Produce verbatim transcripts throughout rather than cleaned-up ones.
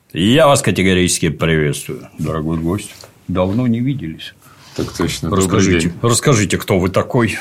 Я вас категорически приветствую, дорогой гость. Давно не виделись. Так точно. Расскажите, расскажите, кто вы такой?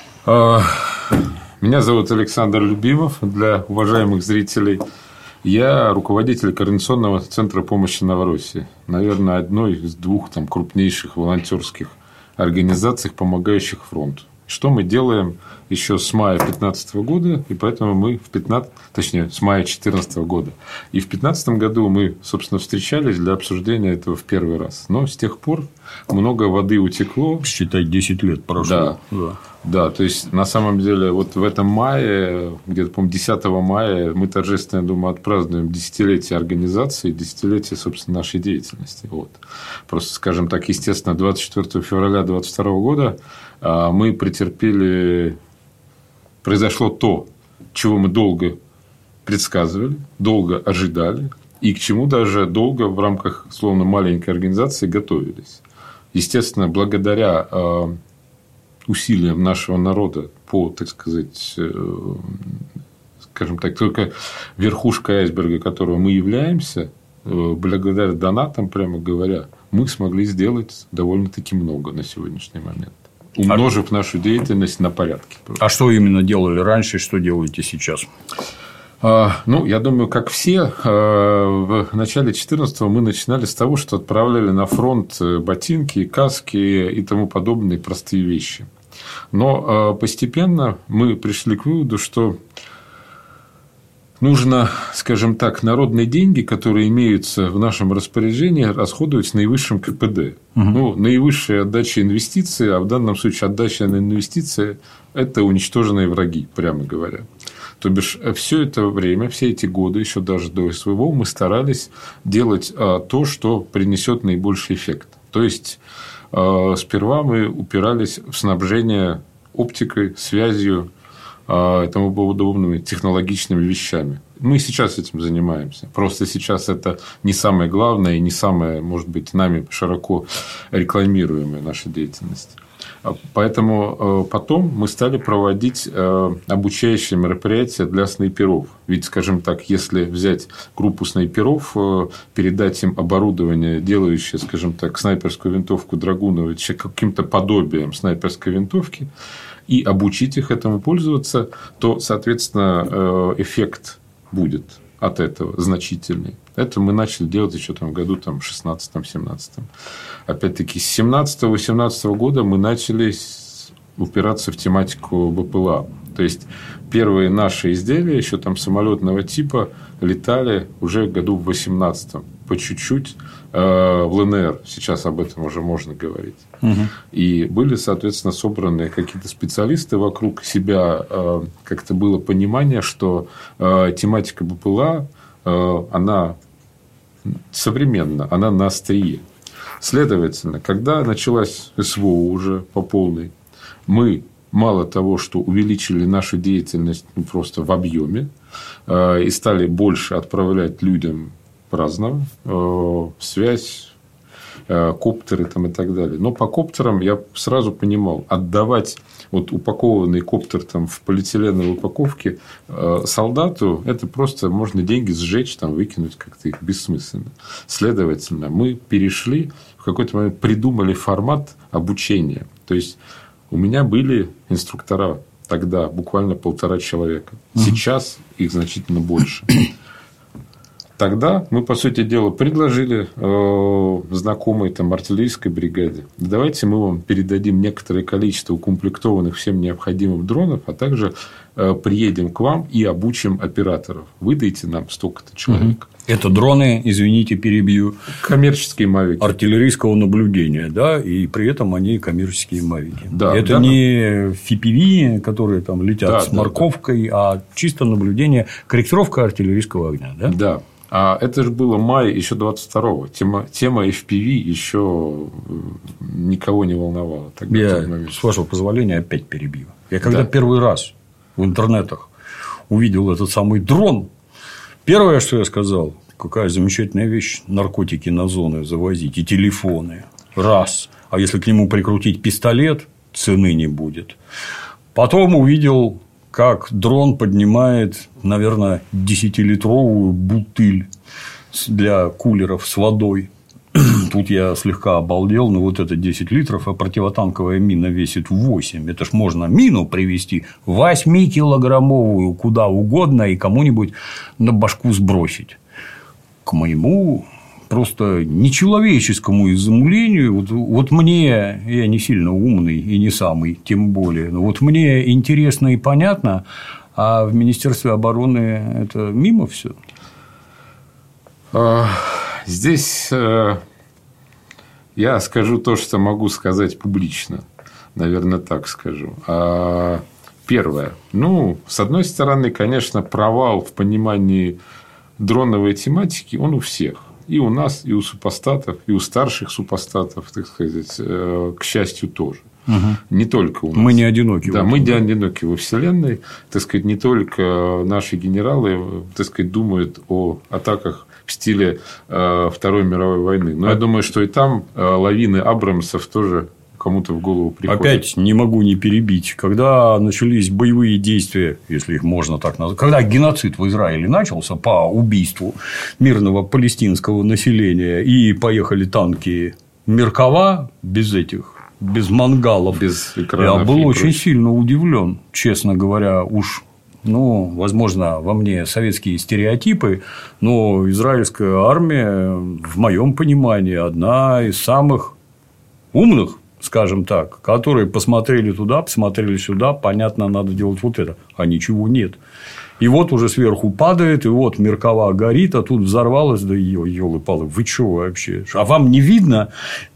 Меня зовут Александр Любимов. Для уважаемых зрителей я руководитель Координационного центра помощи Новороссии. Наверное, одной из двух там, крупнейших волонтерских организаций, помогающих фронту. Что мы делаем еще с мая две тысячи пятнадцатого года, и поэтому мы в пятнадцатом, точнее, с мая две тысячи четырнадцатого года. И в две тысячи пятнадцатом году мы, собственно, встречались для обсуждения этого в первый раз. Но с тех пор много воды утекло. Считай, десять лет прошло. Да. Да. Да, то есть, на самом деле, вот в этом мае, где-то, по-моему, десятого мая, мы торжественно, я думаю, отпразднуем десятилетие организации, десятилетие, собственно, нашей деятельности. Вот. Просто, скажем так, естественно, двадцать четвёртого февраля две тысячи двадцать второго года мы претерпели, произошло то, чего мы долго предсказывали, долго ожидали, и к чему даже долго в рамках, словно, маленькой организации готовились. Естественно, благодаря усилиям нашего народа по, так сказать, скажем так, только верхушка айсберга, которого мы являемся, благодаря донатам, прямо говоря, мы смогли сделать довольно-таки много на сегодняшний момент, умножив нашу деятельность на порядки. А что именно делали раньше и что делаете сейчас? Ну, я думаю, как все, в начале две тысячи четырнадцатого мы начинали с того, что отправляли на фронт ботинки, каски и тому подобные простые вещи. Но постепенно мы пришли к выводу, что нужно, скажем так, народные деньги, которые имеются в нашем распоряжении, расходовать с наивысшим ка пэ дэ. Угу. Ну, наивысшая отдача инвестиций, а в данном случае отдача на инвестиции – это уничтоженные враги, прямо говоря. То бишь, все это время, все эти годы, еще даже до эс вэ вэ, мы старались делать то, что принесет наибольший эффект. То есть, сперва мы упирались в снабжение оптикой, связью и тому подобными технологичными вещами. Мы и сейчас этим занимаемся. Просто сейчас это не самое главное и не самое, может быть, нами широко рекламируемая наша деятельность. Поэтому потом мы стали проводить обучающие мероприятия для снайперов. Ведь, скажем так, если взять группу снайперов, передать им оборудование, делающее, скажем так, снайперскую винтовку Драгуновича каким-то подобием снайперской винтовки, и обучить их этому пользоваться, то, соответственно, эффект будет от этого значительный. Это мы начали делать еще там, в году там, шестнадцатом-семнадцатом. Опять-таки, с семнадцатого-восемнадцатого года мы начали упираться в тематику бэ пэ эл а. То есть, первые наши изделия, еще там самолетного типа, летали уже в году в восемнадцатом. По чуть-чуть в эл эн эр. Сейчас об этом уже можно говорить. Угу. И были, соответственно, собраны какие-то специалисты вокруг себя. Как-то было понимание, что тематика бэ пэ эл а, она современна, она на острие. Следовательно, когда началась эс вэ о уже по полной, мы мало того, что увеличили нашу деятельность ну, просто в объеме э, и стали больше отправлять людям разного, э, связь, э, коптеры там, и так далее. Но по коптерам я сразу понимал, отдавать вот упакованный коптер там, в полиэтиленовой упаковке э, солдату, это просто можно деньги сжечь, там, выкинуть как-то их бессмысленно. Следовательно, мы перешли, в какой-то момент придумали формат обучения. То есть, у меня были инструктора тогда буквально полтора человека. Сейчас их значительно больше. Тогда мы, по сути дела, предложили э, знакомой там, артиллерийской бригаде: давайте мы вам передадим некоторое количество укомплектованных всем необходимым дронов, а также э, приедем к вам и обучим операторов. Выдайте нам столько-то человек. Это дроны, извините, перебью. Коммерческие мавики. Артиллерийского наблюдения, да, и при этом они коммерческие мавики. Да, это да, не эф пи ви, которые там летят да, с морковкой, да, да. а чисто наблюдение, корректировка артиллерийского огня. Да. Да. А это же было май еще двадцать второго. Тема, тема эф пи ви еще никого не волновала. Тогда, я, с вашего позволения, опять перебью. Я когда да. первый раз в интернетах увидел этот самый дрон, первое, что я сказал: какая замечательная вещь, наркотики на зоны завозить и телефоны. Раз. А если к нему прикрутить пистолет, цены не будет. Потом увидел, как дрон поднимает, наверное, десятилитровую бутыль для кулеров с водой. Тут я слегка обалдел, но вот это десять литров, а противотанковая мина весит восемь. Это ж можно мину привезти восьмикилограммовую куда угодно и кому-нибудь на башку сбросить. К моему просто нечеловеческому изумлению, вот, вот мне, я не сильно умный и не самый, тем более, но вот мне интересно и понятно, а в Министерстве обороны это мимо все. Здесь я скажу то, что могу сказать публично. Наверное, так скажу. Первое. Ну, с одной стороны, конечно, провал в понимании дроновой тематики, он у всех. И у нас, и у супостатов, и у старших супостатов, так сказать, к счастью, тоже. Угу. Не только у нас. Мы не одиноки. Да, мы не одиноки во Вселенной. Так сказать, не только наши генералы, так сказать, думают о атаках в стиле э, Второй мировой войны. Но а... я думаю, что и там э, лавины Абрамсов тоже кому-то в голову приходят. Опять не могу не перебить. Когда начались боевые действия, если их можно так назвать, когда геноцид в Израиле начался по убийству мирного палестинского населения, и поехали танки Меркава без этих, без мангалов, без экранов, я был очень сильно удивлен, честно говоря, уж. Ну, возможно, во мне советские стереотипы, но израильская армия, в моем понимании, одна из самых умных, скажем так, которые посмотрели туда, посмотрели сюда, понятно, надо делать вот это, а ничего нет. И вот уже сверху падает, и вот Меркава горит, а тут взорвалось, да ёлы-палы, вы чё вообще? А вам не видно?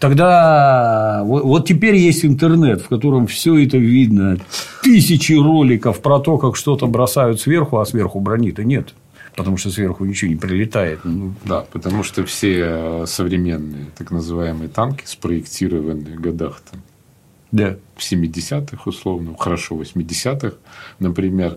Тогда вот, вот теперь есть интернет, в котором все это видно. Тысячи роликов про то, как что-то бросают сверху, а сверху брони-то нет. Потому что сверху ничего не прилетает. Да, потому что все современные так называемые танки спроектированы в годах там. Да. В семидесятых, условно, хорошо, в восьмидесятых, например,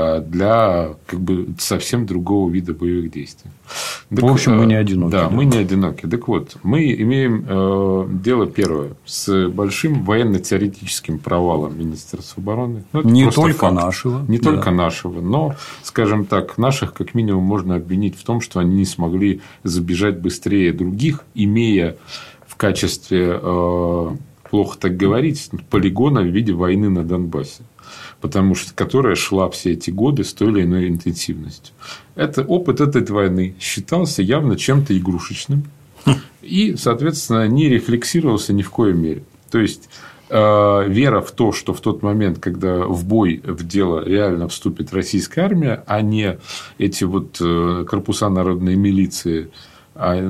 для как бы совсем другого вида боевых действий. Так, в общем, мы не одиноки. Да, да, мы не одиноки. Так вот, мы имеем э, дело первое с большим военно-теоретическим провалом Министерства обороны. Ну, не только факт. нашего. Не да. только нашего, но, скажем так, наших как минимум можно обвинить в том, что они не смогли забежать быстрее других, имея в качестве э, плохо так говорить, полигона в виде войны на Донбассе, потому что которая шла все эти годы с той или иной интенсивностью. Это, опыт этой войны считался явно чем-то игрушечным и, соответственно, не рефлексировался ни в коей мере. То есть, э, вера в то, что в тот момент, когда в бой, в дело реально вступит российская армия, а не эти вот э, корпуса народной милиции, а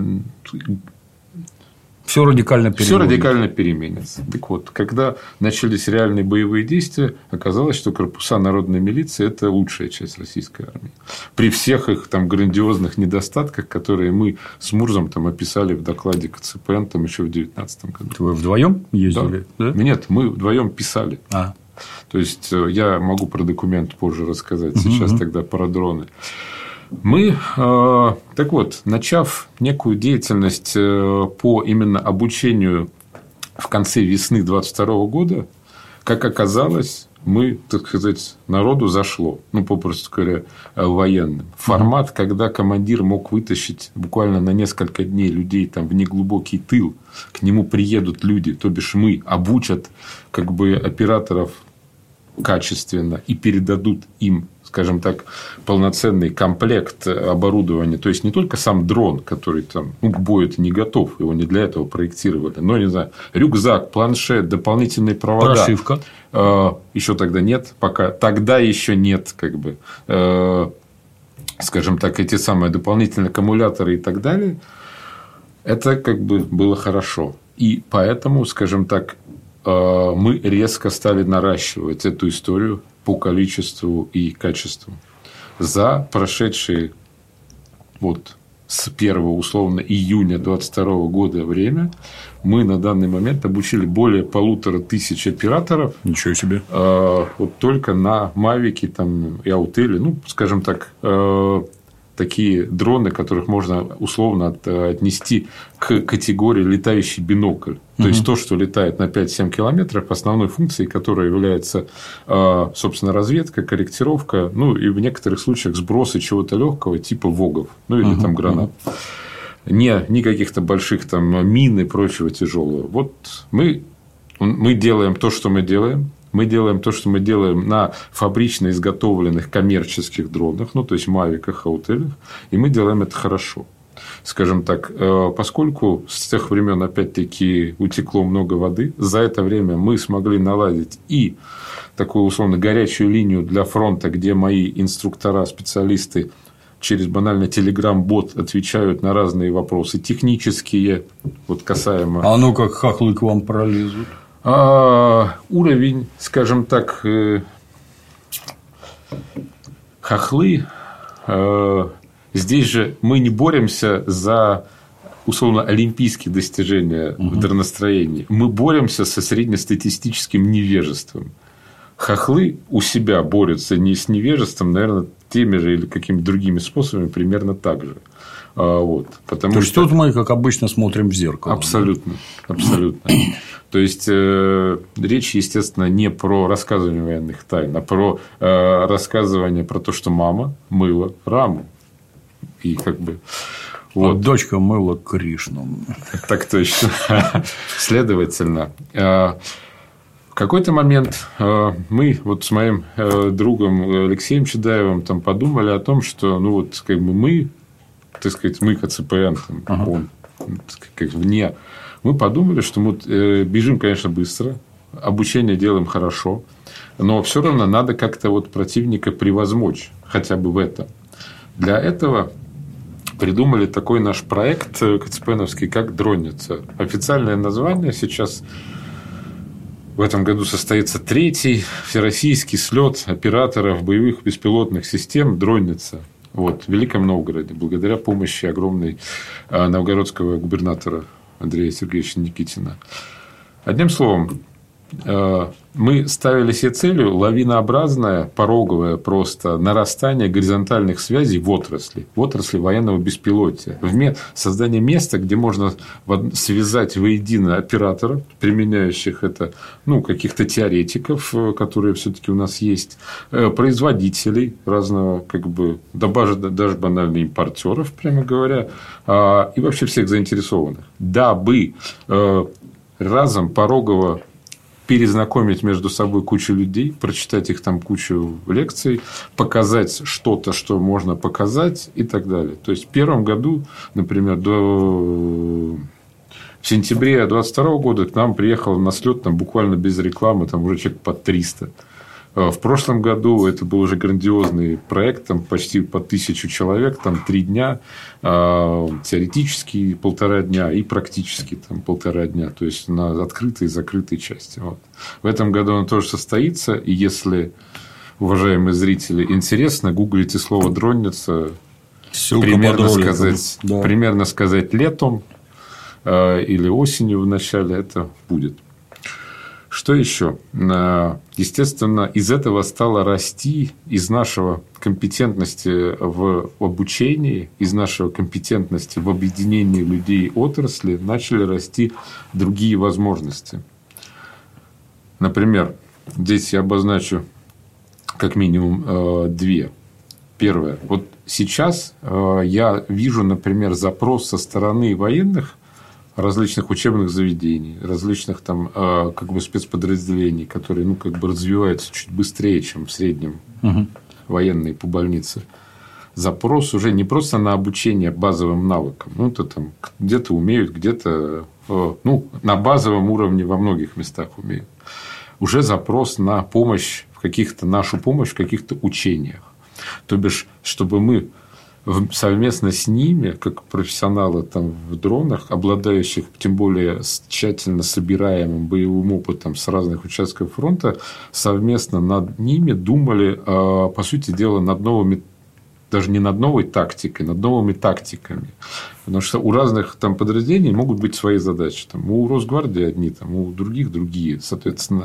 Все радикально переменится. Все радикально переменится. Так вот, когда начались реальные боевые действия, оказалось, что корпуса народной милиции – это лучшая часть российской армии. При всех их там грандиозных недостатках, которые мы с Мурзом там описали в докладе КЦПН там еще в две тысячи девятнадцатом году. Вы вдвоем ездили? Да. Да? Нет, мы вдвоем писали. А. То есть, я могу про документ позже рассказать. Сейчас угу. тогда про дроны. Мы, так вот, начав некую деятельность по именно обучению в конце весны двадцать второго года, как оказалось, мы, так сказать, народу зашло, ну, попросту говоря, военным. Формат, mm-hmm. когда командир мог вытащить буквально на несколько дней людей там, в неглубокий тыл, к нему приедут люди, то бишь мы, обучат как бы операторов качественно и передадут им, скажем так, полноценный комплект оборудования. То есть, не только сам дрон, который там, ну, к бою не готов, его не для этого проектировали, но, не знаю, рюкзак, планшет, дополнительные провода. Прошивка. Э, еще тогда нет, пока. Тогда еще нет, как бы, э, скажем так, эти самые дополнительные аккумуляторы и так далее. Это как бы было хорошо. И поэтому, скажем так, э, мы резко стали наращивать эту историю по количеству и качеству. За прошедшие вот с первого условно июня двадцать второго года время мы на данный момент обучили более полутора тысяч операторов. Ничего себе. Э, вот только на Мавике там, и Аутеле, ну, скажем так, э, такие дроны, которых можно условно отнести к категории летающий бинокль. То угу. есть, то, что летает на пять-семь километров, основной функцией которой является, собственно, разведка, корректировка, ну, и в некоторых случаях сбросы чего-то легкого, типа ВОГов, ну, или угу. там гранат. Не, не каких-то больших там мин и прочего тяжелого. Вот мы, мы делаем то, что мы делаем. Мы делаем то, что мы делаем на фабрично изготовленных коммерческих дронах, ну, то есть мавиках, аутелях, и мы делаем это хорошо. Скажем так, поскольку с тех времен, опять-таки, утекло много воды, за это время мы смогли наладить и такую, условно, горячую линию для фронта, где мои инструктора, специалисты через банально телеграм-бот отвечают на разные вопросы технические, вот касаемо... А ну как хохлы к вам пролезут? А, уровень, скажем так, э, хохлы, э, здесь же мы не боремся за, условно, олимпийские достижения угу. в дроностроении. Мы боремся со среднестатистическим невежеством. Хохлы у себя борются не с невежеством, наверное, теми же или какими-то другими способами, примерно так же. Вот, потому То есть, что... тут мы, как обычно, смотрим в зеркало. Абсолютно. Да? Абсолютно. То есть, э, речь, естественно, не про рассказывание военных тайн, а про э, рассказывание про то, что мама мыла раму. И как бы... Вот. Вот дочка мыла Кришну. Так точно. Следовательно, в какой-то момент мы вот с моим другом Алексеем Чедаевым там подумали о том, что ну вот как бы мы, так сказать, мы КЦПН, там, ага. он как вне, мы подумали, что мы бежим, конечно, быстро, обучение делаем хорошо, но все равно надо как-то вот противника превозмочь хотя бы в этом. Для этого придумали такой наш проект КЦПНовский, как «Дронница». Официальное название сейчас в этом году состоится третий всероссийский слет операторов боевых беспилотных систем «Дронница». Вот, в Великом Новгороде, благодаря помощи огромной новгородского губернатора Андрея Сергеевича Никитина. Одним словом, мы ставили себе целью лавинообразное, пороговое просто нарастание горизонтальных связей в отрасли, в отрасли военного беспилотия. В создание места, где можно связать воедино операторов, применяющих это, ну, каких-то теоретиков, которые все-таки у нас есть, производителей разного, как бы, даже, даже банально импортеров, прямо говоря, и вообще всех заинтересованных, дабы разом порогово перезнакомить между собой кучу людей, прочитать их там кучу лекций, показать что-то, что можно показать и так далее. То есть, в первом году, например, до... в сентябре двадцать второго года к нам приехало на слет там, буквально без рекламы там, уже человек по триста. В прошлом году это был уже грандиозный проект, там почти по тысячу человек, там три дня, теоретически полтора дня и практически там полтора дня, то есть на открытой и закрытой части. Вот. В этом году он тоже состоится, и если, уважаемые зрители, интересно, гуглите слово «Дронница», примерно сказать, да. примерно сказать летом или осенью в начале это будет. Что еще? Естественно, из этого стало расти, из нашего компетентности в обучении, из нашего компетентности в объединении людей отрасли начали расти другие возможности. Например, здесь я обозначу как минимум две. Первое. Вот сейчас я вижу, например, запрос со стороны военных различных учебных заведений, различных там как бы спецподразделений, которые ну, как бы развиваются чуть быстрее, чем в среднем угу. военные по больнице. Запрос уже не просто на обучение базовым навыкам. Ну, это там где-то умеют, где-то ну, на базовом уровне во многих местах умеют. Уже запрос на помощь в каких-то, нашу помощь в каких-то учениях. То бишь, чтобы мы совместно с ними, как профессионалы там, в дронах, обладающих тем более тщательно собираемым боевым опытом с разных участков фронта, совместно над ними думали, по сути дела, над новыми, даже не над новой тактикой, над новыми тактиками. Потому что у разных там, подразделений могут быть свои задачи. Там, у Росгвардии одни, там, у других другие. Соответственно,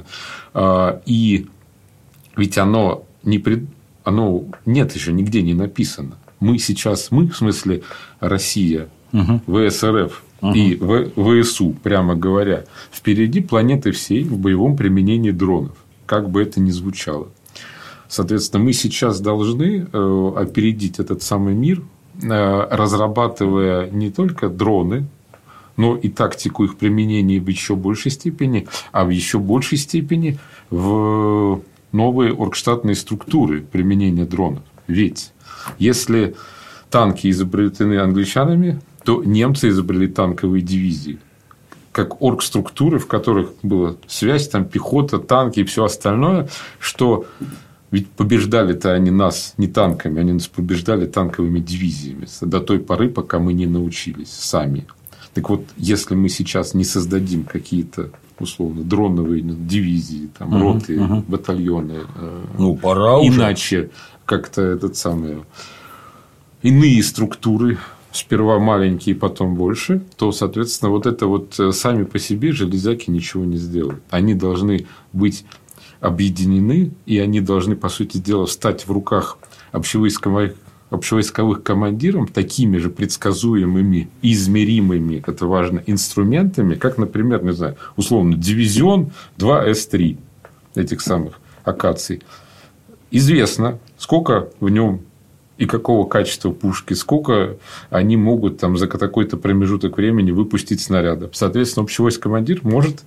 и ведь оно, не пред... оно нет еще нигде не написано. мы сейчас, мы, в смысле Россия, угу. ВСРФ угу. и ВСУ, прямо говоря, впереди планеты всей в боевом применении дронов, как бы это ни звучало. Соответственно, мы сейчас должны опередить этот самый мир, разрабатывая не только дроны, но и тактику их применения в еще большей степени, а в еще большей степени в новые оргштатные структуры применения дронов. Ведь если танки изобретены англичанами, то немцы изобрели танковые дивизии. Как оргструктуры, в которых была связь, там, пехота, танки и все остальное, что ведь побеждали-то они нас не танками, они нас побеждали танковыми дивизиями до той поры, пока мы не научились сами. Так вот, если мы сейчас не создадим какие-то, условно, дроновые дивизии, там, угу, роты, угу. батальоны, ну, пора иначе уже. Как-то этот самый, иные структуры, сперва маленькие, потом больше, то, соответственно, вот это вот сами по себе железяки ничего не сделают. Они должны быть объединены, и они должны, по сути дела, встать в руках общевойсковых, общевойсковых командиров такими же предсказуемыми, измеримыми, это важно, инструментами, как, например, не знаю, условно, дивизион два эс три этих самых акаций. Известно, сколько в нем и какого качества пушки, сколько они могут там, за такой-то промежуток времени выпустить снарядов. Соответственно, общевойсковой командир может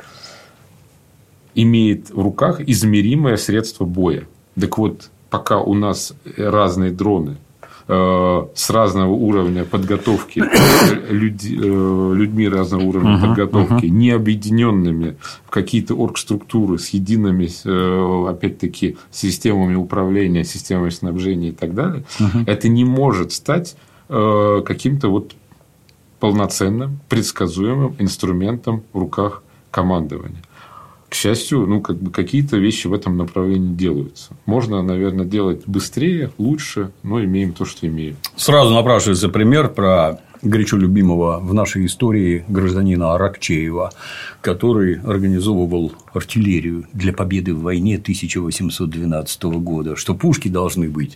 имеет в руках измеримое средство боя. Так вот, пока у нас разные дроны э, с разного уровня подготовки, люди, э, людьми разного уровня uh-huh, подготовки, uh-huh. не объединенными в какие-то оргструктуры с едиными, э, опять-таки, системами управления, системами снабжения и так далее, uh-huh. это не может стать э, каким-то вот полноценным, предсказуемым инструментом в руках командования. К счастью, ну, как бы какие-то вещи в этом направлении делаются. Можно, наверное, делать быстрее, лучше, но имеем то, что имеем. Сразу напрашивается пример про горячо любимого в нашей истории гражданина Аракчеева, который организовывал артиллерию для победы в войне тысяча восемьсот двенадцатого года, что пушки должны быть,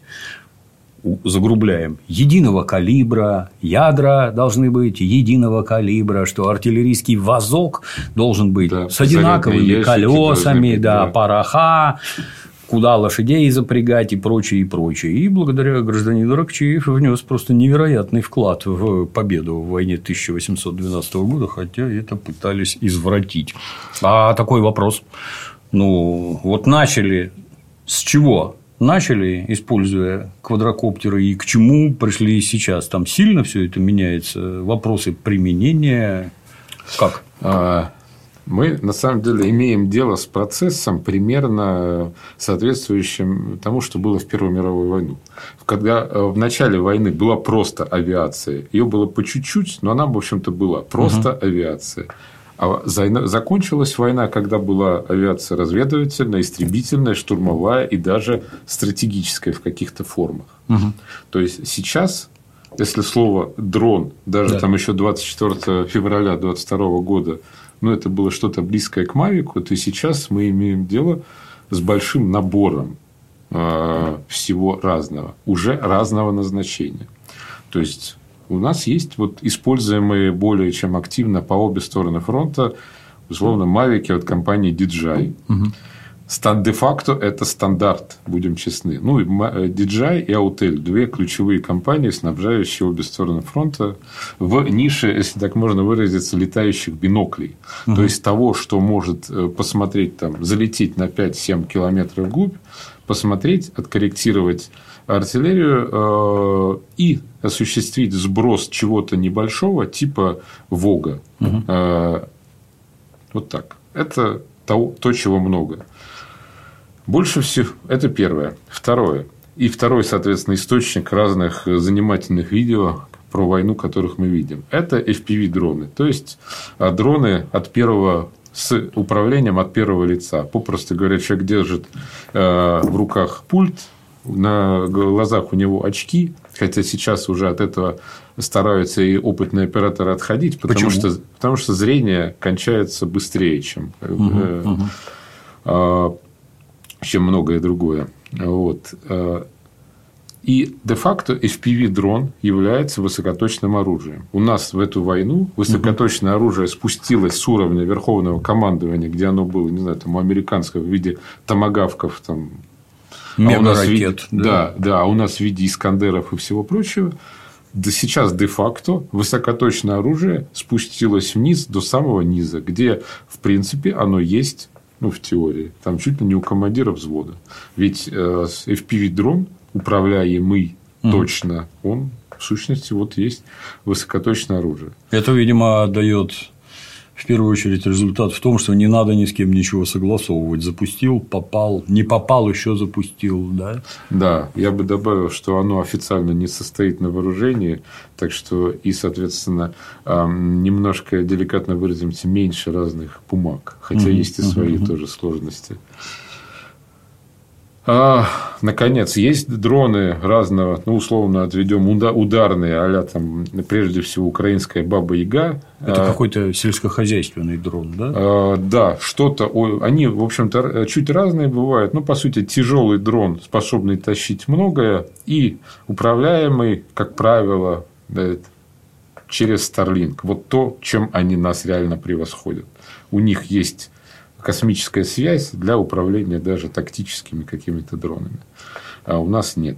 загрубляем, единого калибра, ядра должны быть единого калибра, что артиллерийский вазок должен быть да, с одинаковыми колесами, да, да. пороха, куда лошадей запрягать и прочее, и прочее. И благодаря гражданину Аракчеев внес просто невероятный вклад в победу в войне тысяча восемьсот двенадцатого года, хотя это пытались извратить. А такой вопрос. Ну, вот начали с чего? Начали, используя квадрокоптеры, и к чему пришли сейчас? Там сильно все это меняется? Вопросы применения как? Мы, на самом деле, имеем дело с процессом, примерно соответствующим тому, что было в Первую мировую войну. Когда в начале войны была просто авиация, ее было по чуть-чуть, но она, в общем-то, была просто угу. авиация. А закончилась война, когда была авиация разведывательная, истребительная, штурмовая и даже стратегическая в каких-то формах. Угу. То есть сейчас, если слово дрон, даже да. там еще двадцать четвёртого февраля двадцать второго года, ну, это было что-то близкое к Мавику, то сейчас мы имеем дело с большим набором э, всего разного, уже разного назначения. То есть у нас есть вот используемые более чем активно по обе стороны фронта, условно, мавики от компании ди джей ай. Угу. Де-факто это стандарт, будем честны. Ну, ди джей ай и Autel – две ключевые компании, снабжающие обе стороны фронта в нише, если так можно выразиться, летающих биноклей. Угу. То есть того, что может посмотреть, там, залететь на пять-семь километров вглубь, посмотреть, откорректировать артиллерию э, и осуществить сброс чего-то небольшого, типа Вога. Угу. Э, вот так. Это то, то, чего много. Больше всего. Это первое. Второе. И второй, соответственно, источник разных занимательных видео про войну, которых мы видим. Это эф пи ви-дроны. То есть дроны от первого с управлением от первого лица. Попросту говоря, человек держит э, в руках пульт, на глазах у него очки, хотя сейчас уже от этого стараются и опытные операторы отходить, потому что, потому что зрение кончается быстрее, чем, угу, э, угу. Э, чем многое другое. Вот. И де-факто эф пи ви-дрон является высокоточным оружием. У нас в эту войну высокоточное оружие спустилось с уровня верховного командования, где оно было, не знаю, там, у американского в виде томагавков, там, мега-ракет. А да. да, да, а у нас в виде искандеров и всего прочего. Да сейчас де-факто высокоточное оружие спустилось вниз до самого низа, где, в принципе, оно есть, ну, в теории. Там чуть ли не у командира взвода. Ведь э, эф пи ви-дрон, управляемый угу. точно, он, в сущности, вот есть высокоточное оружие. Это, видимо, дает в первую очередь результат в том, что не надо ни с кем ничего согласовывать. Запустил, попал, не попал, еще запустил, да? Да, я бы добавил, что оно официально не состоит на вооружении, так что и, соответственно, немножко, деликатно выразимся, меньше разных бумаг, хотя mm-hmm. есть и свои mm-hmm. тоже сложности. А, наконец, есть дроны разного, ну, условно отведем ударные, а-ля там, прежде всего, украинская Баба-Яга. Это а, какой-то сельскохозяйственный дрон, да? А, да, что-то. Они, в общем-то, чуть разные бывают. Ну, по сути, тяжелый дрон, способный тащить многое, и управляемый, как правило, да, через Starlink. Вот то, чем они нас реально превосходят. У них есть космическая связь для управления даже тактическими какими-то дронами. А у нас нет.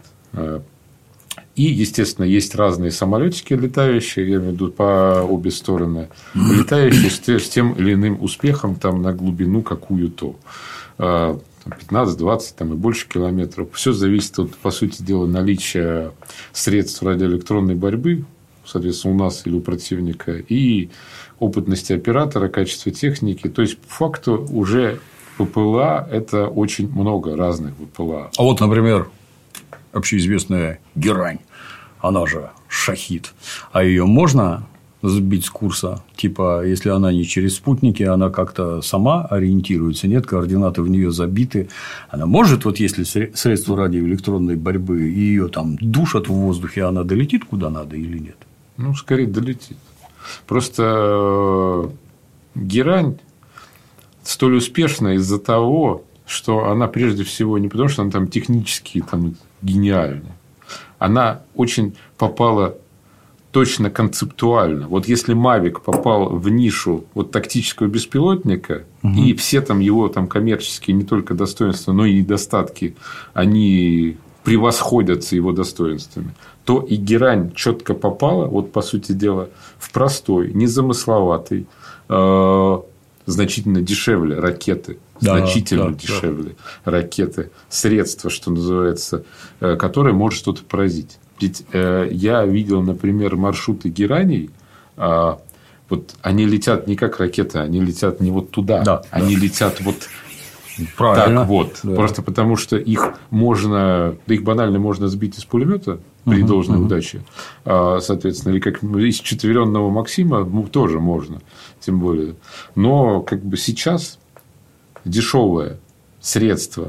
И, естественно, есть разные самолетики летающие, я имею в виду по обе стороны, летающие с тем или иным успехом там, на глубину какую-то. пятнадцать-двадцать там, и больше километров. Все зависит от, по сути дела, наличия средств радиоэлектронной борьбы, соответственно, у нас или у противника, и опытности оператора, качества техники. То есть, по факту, уже ППЛА – это очень много разных ППЛА. А вот, например, общеизвестная герань, она же шахид. А ее можно сбить с курса? Типа, если она не через спутники, она как-то сама ориентируется, нет, координаты в нее забиты. Она может, вот если средства радиоэлектронной борьбы, и ее там душат в воздухе, она долетит куда надо или нет? Ну, скорее долетит. Просто герань столь успешна из-за того, что она прежде всего не потому, что она там технически там, гениальна, она очень попала точно концептуально. Вот если Mavic попал в нишу вот тактического беспилотника, угу. и все там его там коммерческие не только достоинства, но и недостатки, они превосходятся его достоинствами, то и герань четко попала, вот по сути дела, в простой, незамысловатый, э, значительно дешевле ракеты, да, значительно да, дешевле да. ракеты, средства, что называется, э, которые может что-то поразить. Ведь э, я видел, например, маршруты гераней, э, вот они летят не как ракеты, они летят не вот туда, да, они да. летят вот. Правильно. Так вот, да. просто потому что их можно, да их банально можно сбить из пулемета при угу, должной угу. удаче, соответственно, или как из четверенного Максима тоже можно, тем более. Но как бы сейчас дешевое средство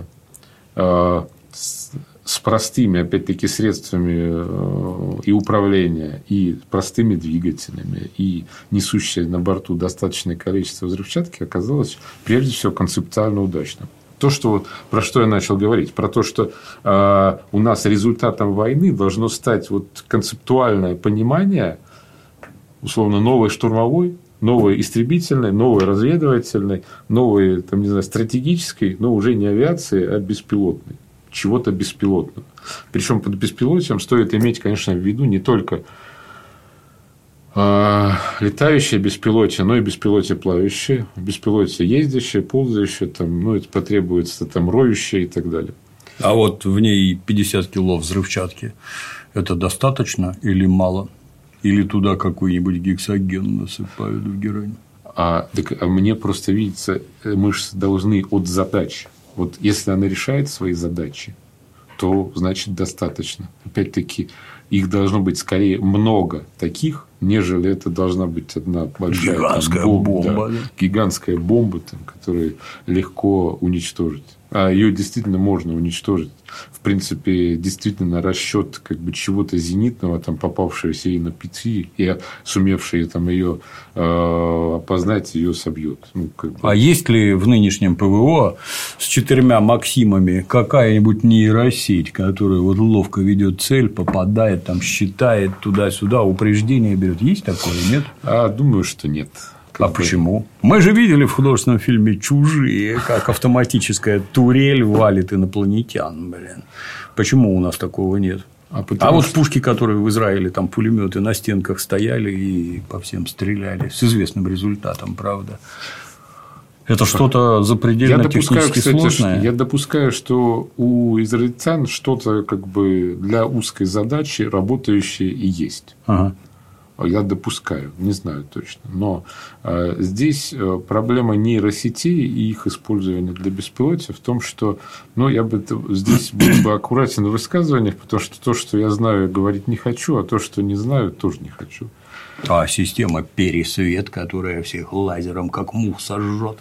с простыми, опять-таки, средствами и управления, и простыми двигателями, и несущее на борту достаточное количество взрывчатки, оказалось, прежде всего, концептуально удачным. То, что, про что я начал говорить, про то, что э, у нас результатом войны должно стать вот концептуальное понимание, условно, новой штурмовой, новой истребительной, новой разведывательной, новой, там, не знаю, стратегической, но уже не авиации, а беспилотной. Чего-то беспилотного. Причем под беспилотием стоит иметь, конечно, в виду не только э, летающее беспилотие, но и беспилотие плавающее, беспилотие ездящее, ползающее, там, ну, это потребуется там, роющее и так далее. А вот в ней пятьдесят кило взрывчатки – это достаточно или мало? Или туда какой-нибудь гексоген насыпают в герань? А, так, а мне просто видится, мы же должны от задач. Вот если она решает свои задачи, то значит достаточно. Опять-таки, их должно быть скорее много таких, нежели это должна быть одна большая гигантская там, бомба, бомба, да, да. гигантская бомба, там, которую легко уничтожить. А ее действительно можно уничтожить. В принципе, действительно расчет как бы чего-то зенитного, там, попавшегося ей на пути, и сумевшие там ее э, опознать, ее собьет. Ну, как бы. А есть ли в нынешнем ПВО с четырьмя Максимами какая-нибудь нейросеть, которая вот ловко ведет цель, попадает, там, считает туда-сюда, упреждение берет? Есть такое, нет? А, думаю, что нет. А почему? Мы же видели в художественном фильме «Чужие», как автоматическая турель валит инопланетян, блин. Почему у нас такого нет? А, а вот что... пушки, которые в Израиле, там пулеметы на стенках стояли и по всем стреляли, с известным результатом, правда. Это что-то запредельно я допускаю, технически кстати, сложное. Я допускаю, что у израильтян что-то как бы для узкой задачи работающее и есть. Ага. Я допускаю, не знаю точно. Но э, здесь проблема нейросетей и их использования для беспилотия в том, что ну, я бы здесь был бы аккуратен в высказываниях, потому что то, что я знаю, говорить не хочу, а то, что не знаю, тоже не хочу. А система пересвет, которая всех лазером как мух сожжет.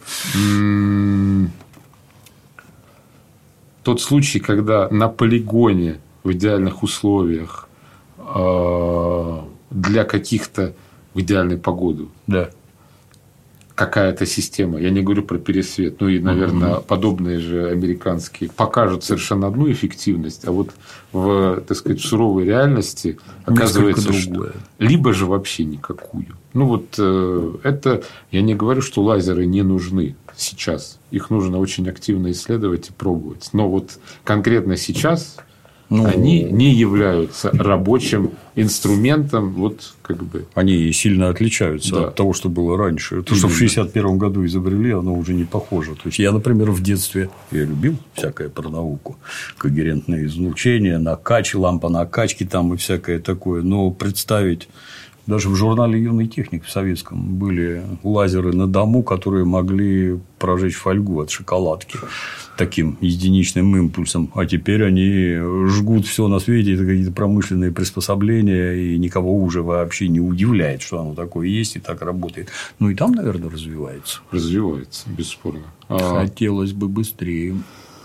Тот случай, когда на полигоне в идеальных условиях э, для каких-то в идеальную погоду. Да. Какая-то система, я не говорю про пересвет, ну и, наверное, угу. подобные же американские покажут совершенно одну эффективность, а вот в, так сказать, в суровой реальности оказывается, что либо же вообще никакую. Ну вот это, я не говорю, что лазеры не нужны сейчас, их нужно очень активно исследовать и пробовать, но вот конкретно сейчас ну, они не являются рабочим инструментом, вот как бы. Они сильно отличаются да. от того, что было раньше. То, что в шестьдесят первом году изобрели, оно уже не похоже. То есть я, например, в детстве я любил всякое про науку, когерентное излучение, накач, лампа накачки там и всякое такое. Но представить. Даже в журнале «Юный техник» в советском были лазеры на дому, которые могли прожечь фольгу от шоколадки таким единичным импульсом. А теперь они жгут все на свете, это какие-то промышленные приспособления, и никого уже вообще не удивляет, что оно такое есть и так работает. Ну, и там, наверное, развивается. Развивается, бесспорно. Хотелось бы быстрее.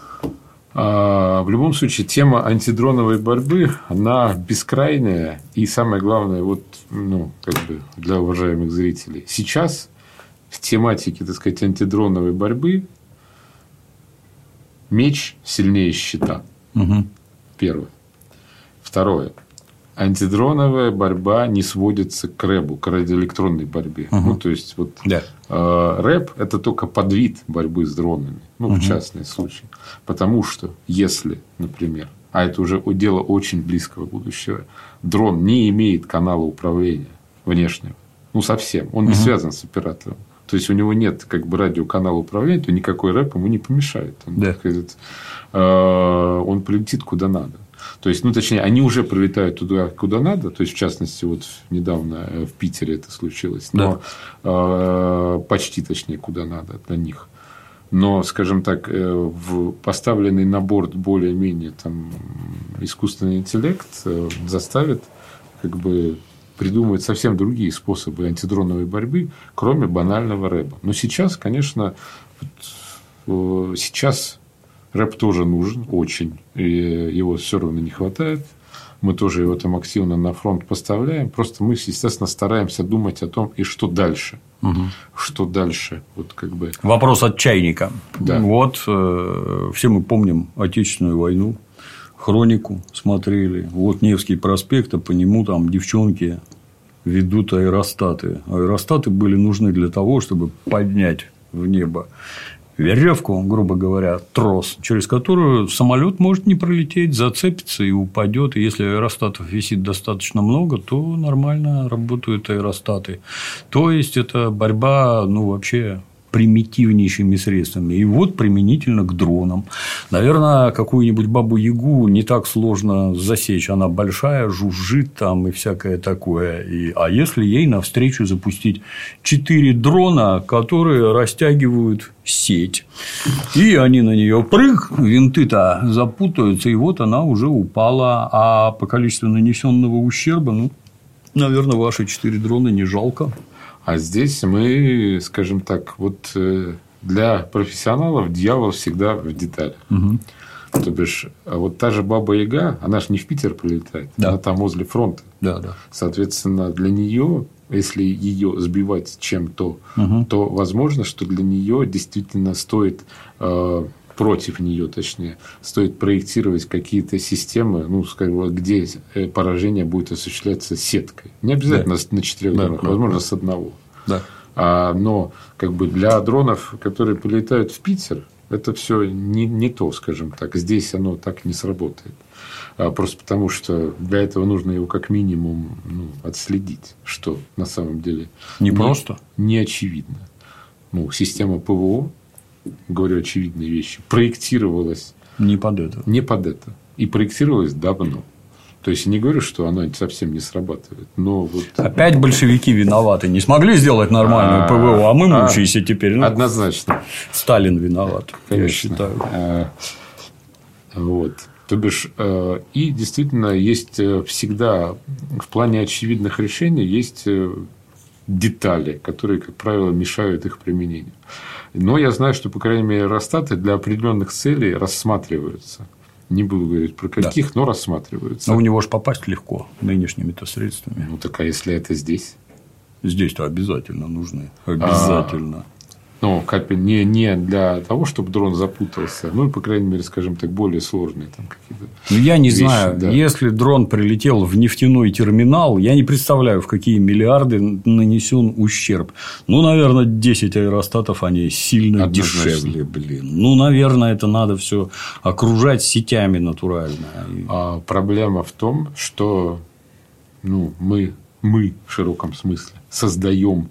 В любом случае, тема антидроновой борьбы, она бескрайняя. И самое главное, вот, ну, как бы для уважаемых зрителей, сейчас в тематике, так сказать, антидроновой борьбы меч сильнее щита. Угу. Первое. Второе. Антидроновая борьба не сводится к рэбу, к радиоэлектронной борьбе. Угу. Ну, то есть, вот да. э, рэб – это только подвид борьбы с дронами. Ну, угу. в частные случаи. Потому что, если, например, а это уже дело очень близкого будущего, дрон не имеет канала управления внешнего, ну, совсем, он не угу. связан с оператором. То есть, у него нет как бы радиоканала управления, то никакой рэп ему не помешает. Он, да. сказать, э, он прилетит куда надо. То есть, ну, точнее, они уже прилетают туда, куда надо. То есть, в частности, вот недавно в Питере это случилось. Но да. э, почти, точнее, куда надо для них. Но, скажем так, э, в поставленный на борт более-менее там, искусственный интеллект э, заставит как бы придумывать совсем другие способы антидроновой борьбы, кроме банального рэба. Но сейчас, конечно, вот, э, сейчас рэп тоже нужен очень, и его все равно не хватает. Мы тоже его там активно на фронт поставляем. Просто мы, естественно, стараемся думать о том, и что дальше. Угу. Что дальше? Вот как бы... Вопрос от чайника. Да. Вот э, все мы помним Отечественную войну, хронику смотрели. Вот Невский проспект, а по нему там девчонки ведут аэростаты. Аэростаты были нужны для того, чтобы поднять в небо веревку, грубо говоря, трос, через которую самолет может не пролететь, зацепится и упадет. И если аэростатов висит достаточно много, то нормально работают аэростаты. То есть это борьба, ну, вообще примитивнейшими средствами. И вот применительно к дронам. Наверное, какую-нибудь бабу-ягу не так сложно засечь. Она большая, жужжит там и всякое такое. И... А если ей навстречу запустить четыре дрона, которые растягивают сеть, и они на нее прыг, винты-то запутаются, и вот она уже упала. А по количеству нанесенного ущерба, ну, наверное, ваши четыре дрона не жалко. А здесь мы, скажем так, вот для профессионалов дьявол всегда в деталях. Угу. То бишь, вот та же Баба-Яга, она же не в Питер прилетает, да. Она там возле фронта. Да, да. Соответственно, для нее, если ее сбивать чем-то, угу. то возможно, что для нее действительно стоит э, против нее, точнее, стоит проектировать какие-то системы, ну, скажем, где поражение будет осуществляться сеткой. Не обязательно да. на четырех да, дронах, да, возможно, да. с одного. Да. А, но как бы для дронов, которые прилетают в Питер, это все не, не то, скажем так. Здесь оно так не сработает. А, просто потому, что для этого нужно его как минимум ну, отследить, что на самом деле не, не просто, не очевидно. Ну, система ПВО, говорю очевидные вещи, проектировалась не под это. Не под это. И проектировалась давно. То есть, я не говорю, что оно совсем не срабатывает. Но вот... Опять большевики виноваты. Не смогли сделать нормальную а, ПВО, а мы мучаемся а, теперь. Ну, однозначно. Сталин виноват, конечно, я считаю. А, вот. То бишь, и действительно, есть всегда в плане очевидных решений есть детали, которые, как правило, мешают их применению. Но я знаю, что, по крайней мере, Росстаты для определенных целей рассматриваются. Не буду говорить про каких, да. но рассматриваются. Но у него же попасть легко нынешними-то средствами. Ну, так а если это здесь? Здесь-то обязательно нужны. Обязательно. А, ну, как бы не, не для того, чтобы дрон запутался, ну, и, по крайней мере, скажем так, более сложные там какие-то. Ну, я не вещи, знаю, да. Если дрон прилетел в нефтяной терминал, я не представляю, в какие миллиарды нанесен ущерб. Ну, наверное, десять аэростатов, они сильно однозначно дешевле, блин. Ну, наверное, это надо все окружать сетями натурально. А проблема в том, что ну, мы, мы в широком смысле создаем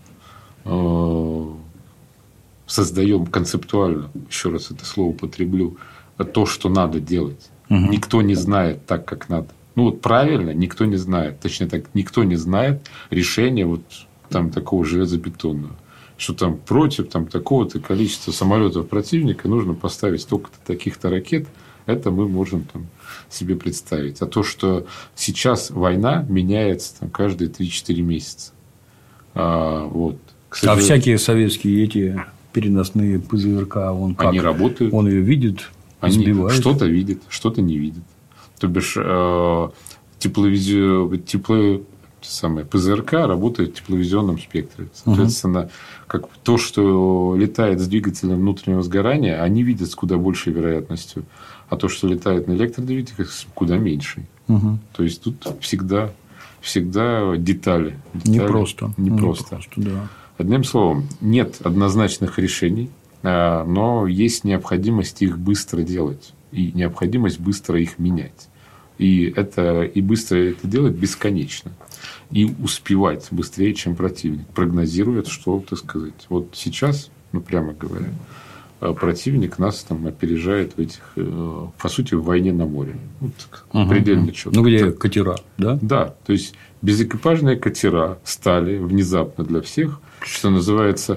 э, создаем концептуально, еще раз это слово употреблю, то, что надо делать. Угу. Никто не знает так, как надо. Ну, вот правильно, никто не знает. Точнее так, никто не знает решения вот там такого железобетонного. Что там против там, такого-то количества самолетов противника нужно поставить столько-то таких-то ракет. Это мы можем там себе представить. А то, что сейчас война меняется там, каждые три-четыре месяца. А, вот. А всякие советские эти переносные ПЗРК, он как? Они работают. Он ее видит, Они сбивает. Что-то видит, что-то не видит. То бишь, э, тепловизио... тепло... самое, ПЗРК работает в тепловизионном спектре. Соответственно, угу. как то, что летает с двигателем внутреннего сгорания, они видят с куда большей вероятностью. А то, что летает на электродвигателях, с куда меньшей. Угу. То есть, тут всегда, всегда детали. детали. Непросто. Непросто. Непросто, да. Одним словом, нет однозначных решений, но есть необходимость их быстро делать. И необходимость быстро их менять. И, это, и быстро это делать бесконечно. И успевать быстрее, чем противник. Прогнозирует, что, так сказать. Вот сейчас, ну, прямо говоря, противник нас там опережает в этих, по сути, в войне на море. Вот, угу. Предельно четко. Ну, где катера, да? Да. То есть, безэкипажные катера стали внезапно для всех, что называется,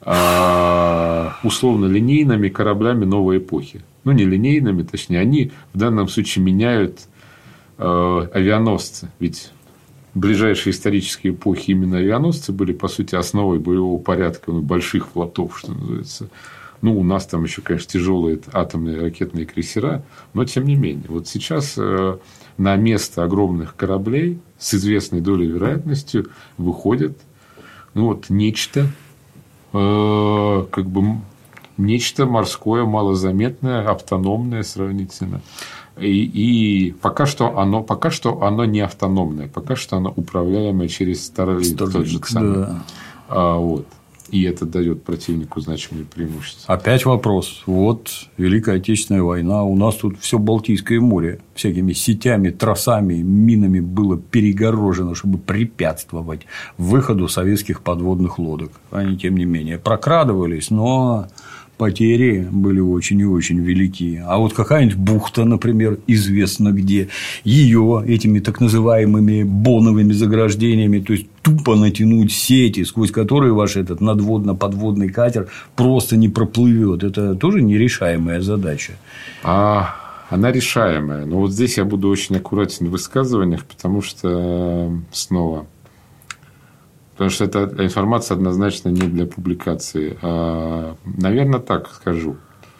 условно-линейными кораблями новой эпохи. Ну, не линейными, точнее, они в данном случае меняют авианосцы. Ведь в ближайшие исторические эпохи именно авианосцы были, по сути, основой боевого порядка больших флотов, что называется. Ну, у нас там еще, конечно, тяжелые атомные ракетные крейсера, но тем не менее. Вот сейчас на место огромных кораблей с известной долей вероятностью выходит ну, вот, нечто, э, как бы, нечто морское, малозаметное, автономное сравнительно. И, и пока, что оно, пока что оно не автономное, пока что оно управляемое через Starlink, тот же самый. Да. А, вот. И это дает противнику значимые преимущества. Опять вопрос. Вот Великая Отечественная война. У нас тут все Балтийское море всякими сетями, тросами, минами было перегорожено, чтобы препятствовать выходу советских подводных лодок. Они, тем не менее, прокрадывались, но потери были очень и очень велики. А вот какая-нибудь бухта, например, известно где, ее этими так называемыми боновыми заграждениями, то есть тупо натянуть сети, сквозь которые ваш этот надводно-подводный катер просто не проплывет. Это тоже нерешаемая задача. А она решаемая. Но вот здесь я буду очень аккуратен в высказываниях, потому что снова. Потому что эта информация однозначно не для публикации. А, наверное, так скажу.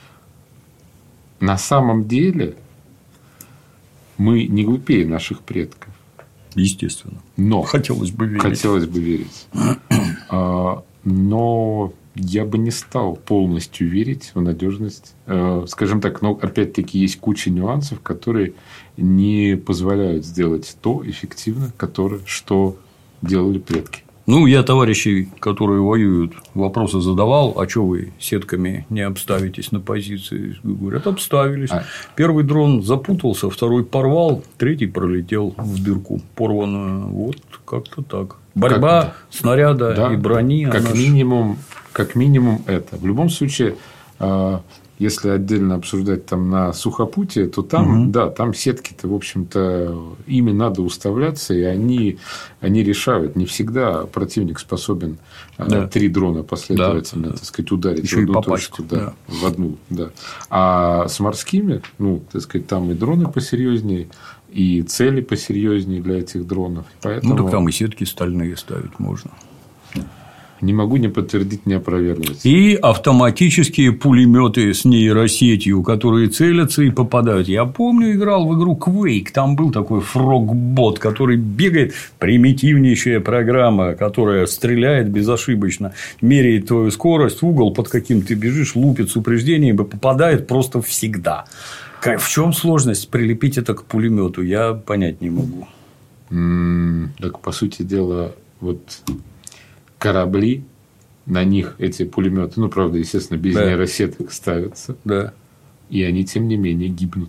На самом деле мы не глупее наших предков. Естественно. Но хотелось бы верить. Хотелось бы верить. а, но я бы не стал полностью верить в надежность. А, скажем так, но опять-таки есть куча нюансов, которые не позволяют сделать то эффективно, которое, что делали предки. Ну, я товарищей, которые воюют, вопросы задавал, а что вы сетками не обставитесь на позиции? Говорят, обставились. А... Первый дрон запутался, второй порвал, третий пролетел в дырку порванную. Вот как-то так. Борьба как... снаряда да, и брони. Как, она... минимум, как минимум это. В любом случае, если отдельно обсуждать там на сухопутье, то там, угу. да, там сетки-то, в общем-то, ими надо уставляться, и они, они решают. Не всегда противник способен да. три дрона последовательно, да. так сказать, ударить еще в одну попасть, точку. Да, да. В одну, да. А с морскими, ну, так сказать, там и дроны посерьезнее, и цели посерьезнее для этих дронов. Поэтому... Ну, так там и сетки стальные ставить можно. Не могу ни подтвердить, ни опровергнуть. И автоматические пулеметы с нейросетью, которые целятся и попадают. Я помню, играл в игру Quake. Там был такой фрогбот, который бегает. Примитивнейшая программа, которая стреляет безошибочно, меряет твою скорость, угол, под каким ты бежишь, лупит с упреждением и попадает просто всегда. В чем сложность прилепить это к пулемету? Я понять не могу. М-м, так, по сути дела, вот. Корабли, на них эти пулеметы, ну, правда, естественно, без да. нейросеток ставятся. Да. И они, тем не менее, гибнут.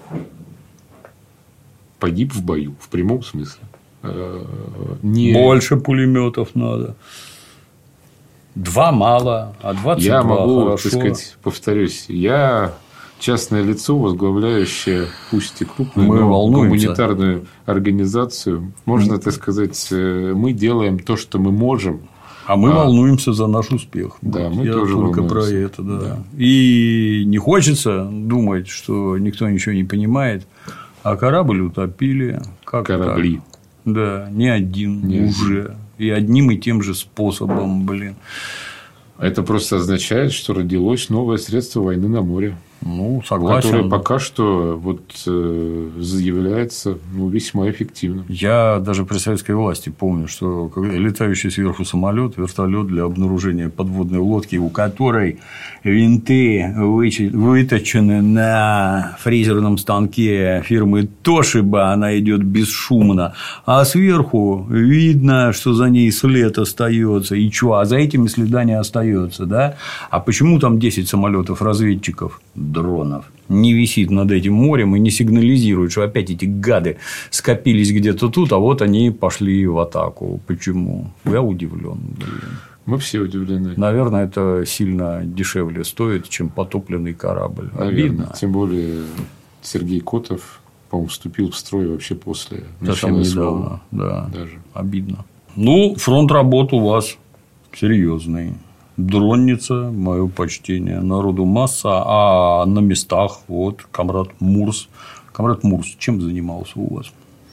Погиб в бою, в прямом смысле. Не... Больше пулеметов надо. Два мало, а двадцать два я могу, хорошо. Так сказать, повторюсь, я частное лицо, возглавляющее, пусть и крупную, мы но гуманитарную организацию. Можно, так сказать, мы делаем то, что мы можем. А мы а... волнуемся за наш успех. Да, мы Я тоже только волнуемся. Про это, да. да. И не хочется думать, что никто ничего не понимает. А корабль утопили. Как Корабли. Так? Да, не один не уже. Один. И одним и тем же способом, блин. Это просто означает, что родилось новое средство войны на море. Ну, согласен. Которое пока что вот, э, является ну, весьма эффективным. Я даже при советской власти помню, что летающий сверху самолет, вертолет для обнаружения подводной лодки, у которой винты выточены на фрезерном станке фирмы Toshiba, она идет бесшумно, а сверху видно, что за ней след остается. И что? А за этими следа не остается, да? А почему там десять самолетов-разведчиков? Дронов не висит над этим морем и не сигнализирует, что опять эти гады скопились где-то тут, а вот они пошли в атаку. Почему? Я удивлен. Блин. Мы все удивлены. Наверное, это сильно дешевле стоит, чем потопленный корабль. Наверное. Обидно. Тем более Сергей Котов, по-моему, вступил в строй вообще после начала СВО. Да. Даже. Обидно. Ну, фронт работ у вас серьезный. Дронница, мое почтение, народу масса, а на местах вот комрад Мурс. Комрад Мурс чем занимался у вас?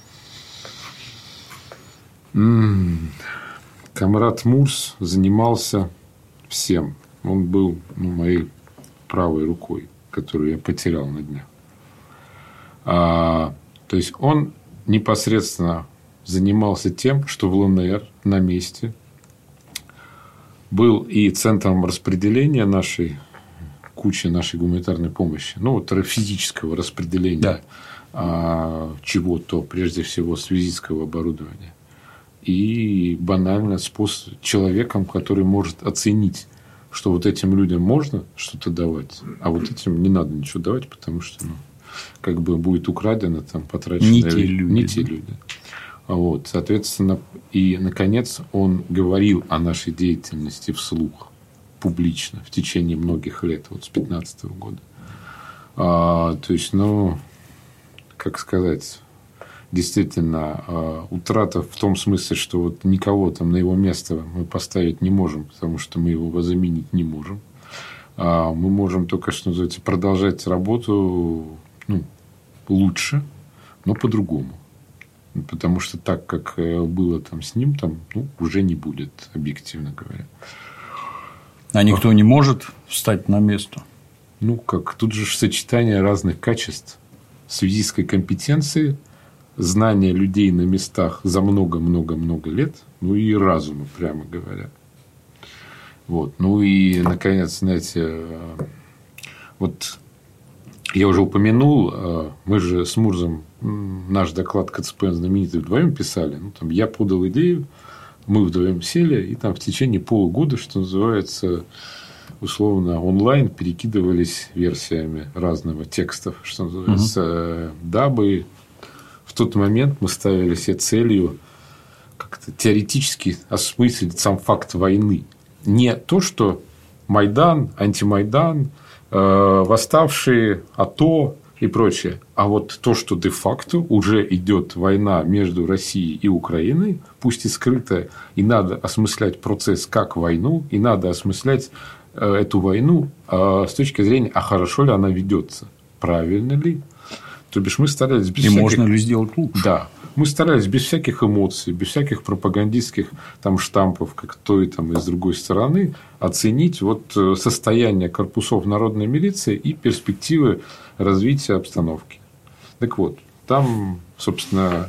М-м-м. Комрад Мурс занимался всем. Он был ну, моей правой рукой, которую я потерял на днях. А, то есть он непосредственно занимался тем, что в ЛНР на месте был и центром распределения нашей кучи нашей гуманитарной помощи, ну вот физического распределения да. а, чего-то, прежде всего связистского оборудования, и банально способ человеком, который может оценить, что вот этим людям можно что-то давать, а вот этим не надо ничего давать, потому что ну, как бы будет украдено, там, потрачено. Не те люди. Не те люди. Вот, соответственно, и, наконец, он говорил о нашей деятельности вслух, публично, в течение многих лет, вот с две тысячи пятнадцатого года. А, то есть, ну, как сказать, действительно, а, утрата в том смысле, что вот никого там на его место мы поставить не можем, потому что мы его заменить не можем. А мы можем только, что называется, продолжать работу ну, лучше, но по-другому. Потому что так, как было там с ним, там ну, уже не будет, объективно говоря. А никто не может встать на место? Ну, как тут же сочетание разных качеств. Связистской компетенции, знания людей на местах за много-много-много лет, ну и разума, прямо говоря. Вот. Ну и, наконец, знаете, вот я уже упомянул, мы же с Мурзом наш доклад ка цэ пэ знаменитый вдвоем писали. Ну, там, я подал идею, мы вдвоем сели, и там в течение полугода, что называется, условно, онлайн перекидывались версиями разного текстов, что называется, угу. дабы в тот момент мы ставили себе целью как-то теоретически осмыслить сам факт войны. Не то, что Майдан, антимайдан, восставшие, АТО и прочее. А вот то, что де-факто уже идет война между Россией и Украиной, пусть и скрытая, и надо осмыслять процесс как войну, и надо осмыслять эту войну с точки зрения, а хорошо ли она ведется, правильно ли. То бишь мы старались без и всяких... можно ли сделать лучше. Да. Мы старались без всяких эмоций, без всяких пропагандистских там, штампов, как той там, и с другой стороны, оценить вот состояние корпусов народной милиции и перспективы развития обстановки. Так вот, там, собственно,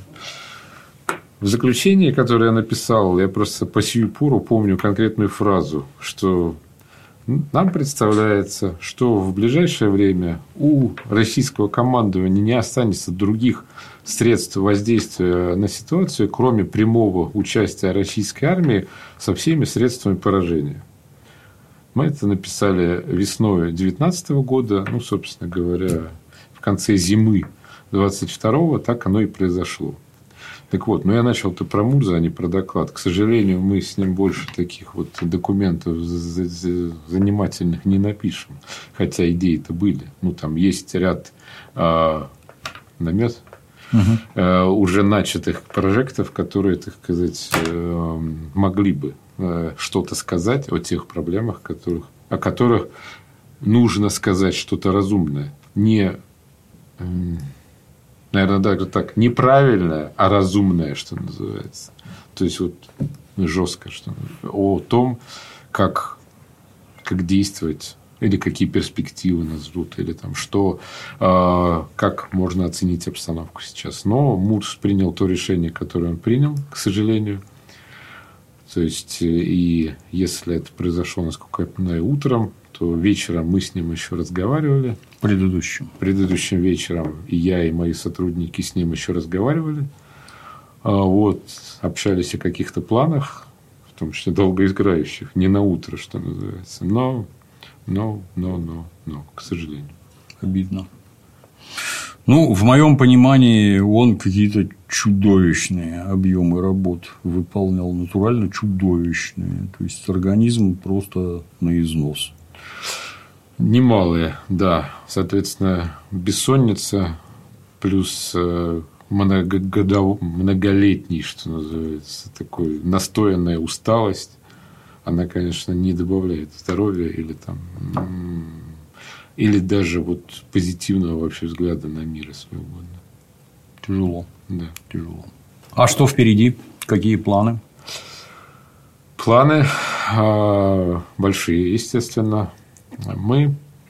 в заключении, которое я написал, я просто по сию пору помню конкретную фразу, что нам представляется, что в ближайшее время у российского командования не останется других средств воздействия на ситуацию, кроме прямого участия российской армии со всеми средствами поражения. Мы это написали весной две тысячи девятнадцатого года, ну, собственно говоря, в конце зимы двадцать второго так оно и произошло. Так вот, но я начал-то про Мурза, а не про доклад. К сожалению, мы с ним больше таких вот документов занимательных не напишем. Хотя идеи-то были. Ну, там есть ряд э, намет угу. э, уже начатых прожектов, которые, так сказать, э, могли бы э, что-то сказать о тех проблемах, которых, о которых нужно сказать что-то разумное. Не... Э, Наверное, даже так, неправильное, а разумное, что называется. То есть, вот жестко, что о том, как, как действовать, или какие перспективы нас ждут, или там, что, э, как можно оценить обстановку сейчас. Но Мурз принял то решение, которое он принял, к сожалению. То есть, и если это произошло, насколько я понимаю, утром, то вечером мы с ним еще разговаривали. Предыдущим. Предыдущим вечером и я, и мои сотрудники с ним еще разговаривали. Вот, общались о каких-то планах, в том числе долгоиграющих, не на утро, что называется. Но, но, но, но, но, к сожалению. Обидно. Ну, в моем понимании, он какие-то чудовищные объемы работ выполнял, натурально чудовищные. То есть, организм просто на износ. Немалые, да. Соответственно, бессонница плюс многогодов... многолетний, что называется, такой настоянная усталость, она, конечно, не добавляет здоровья или там или даже вот позитивного вообще взгляда на мир и свободу. Тяжело. Да. Тяжело. А что впереди? Какие планы? Планы э, большие, естественно. Мы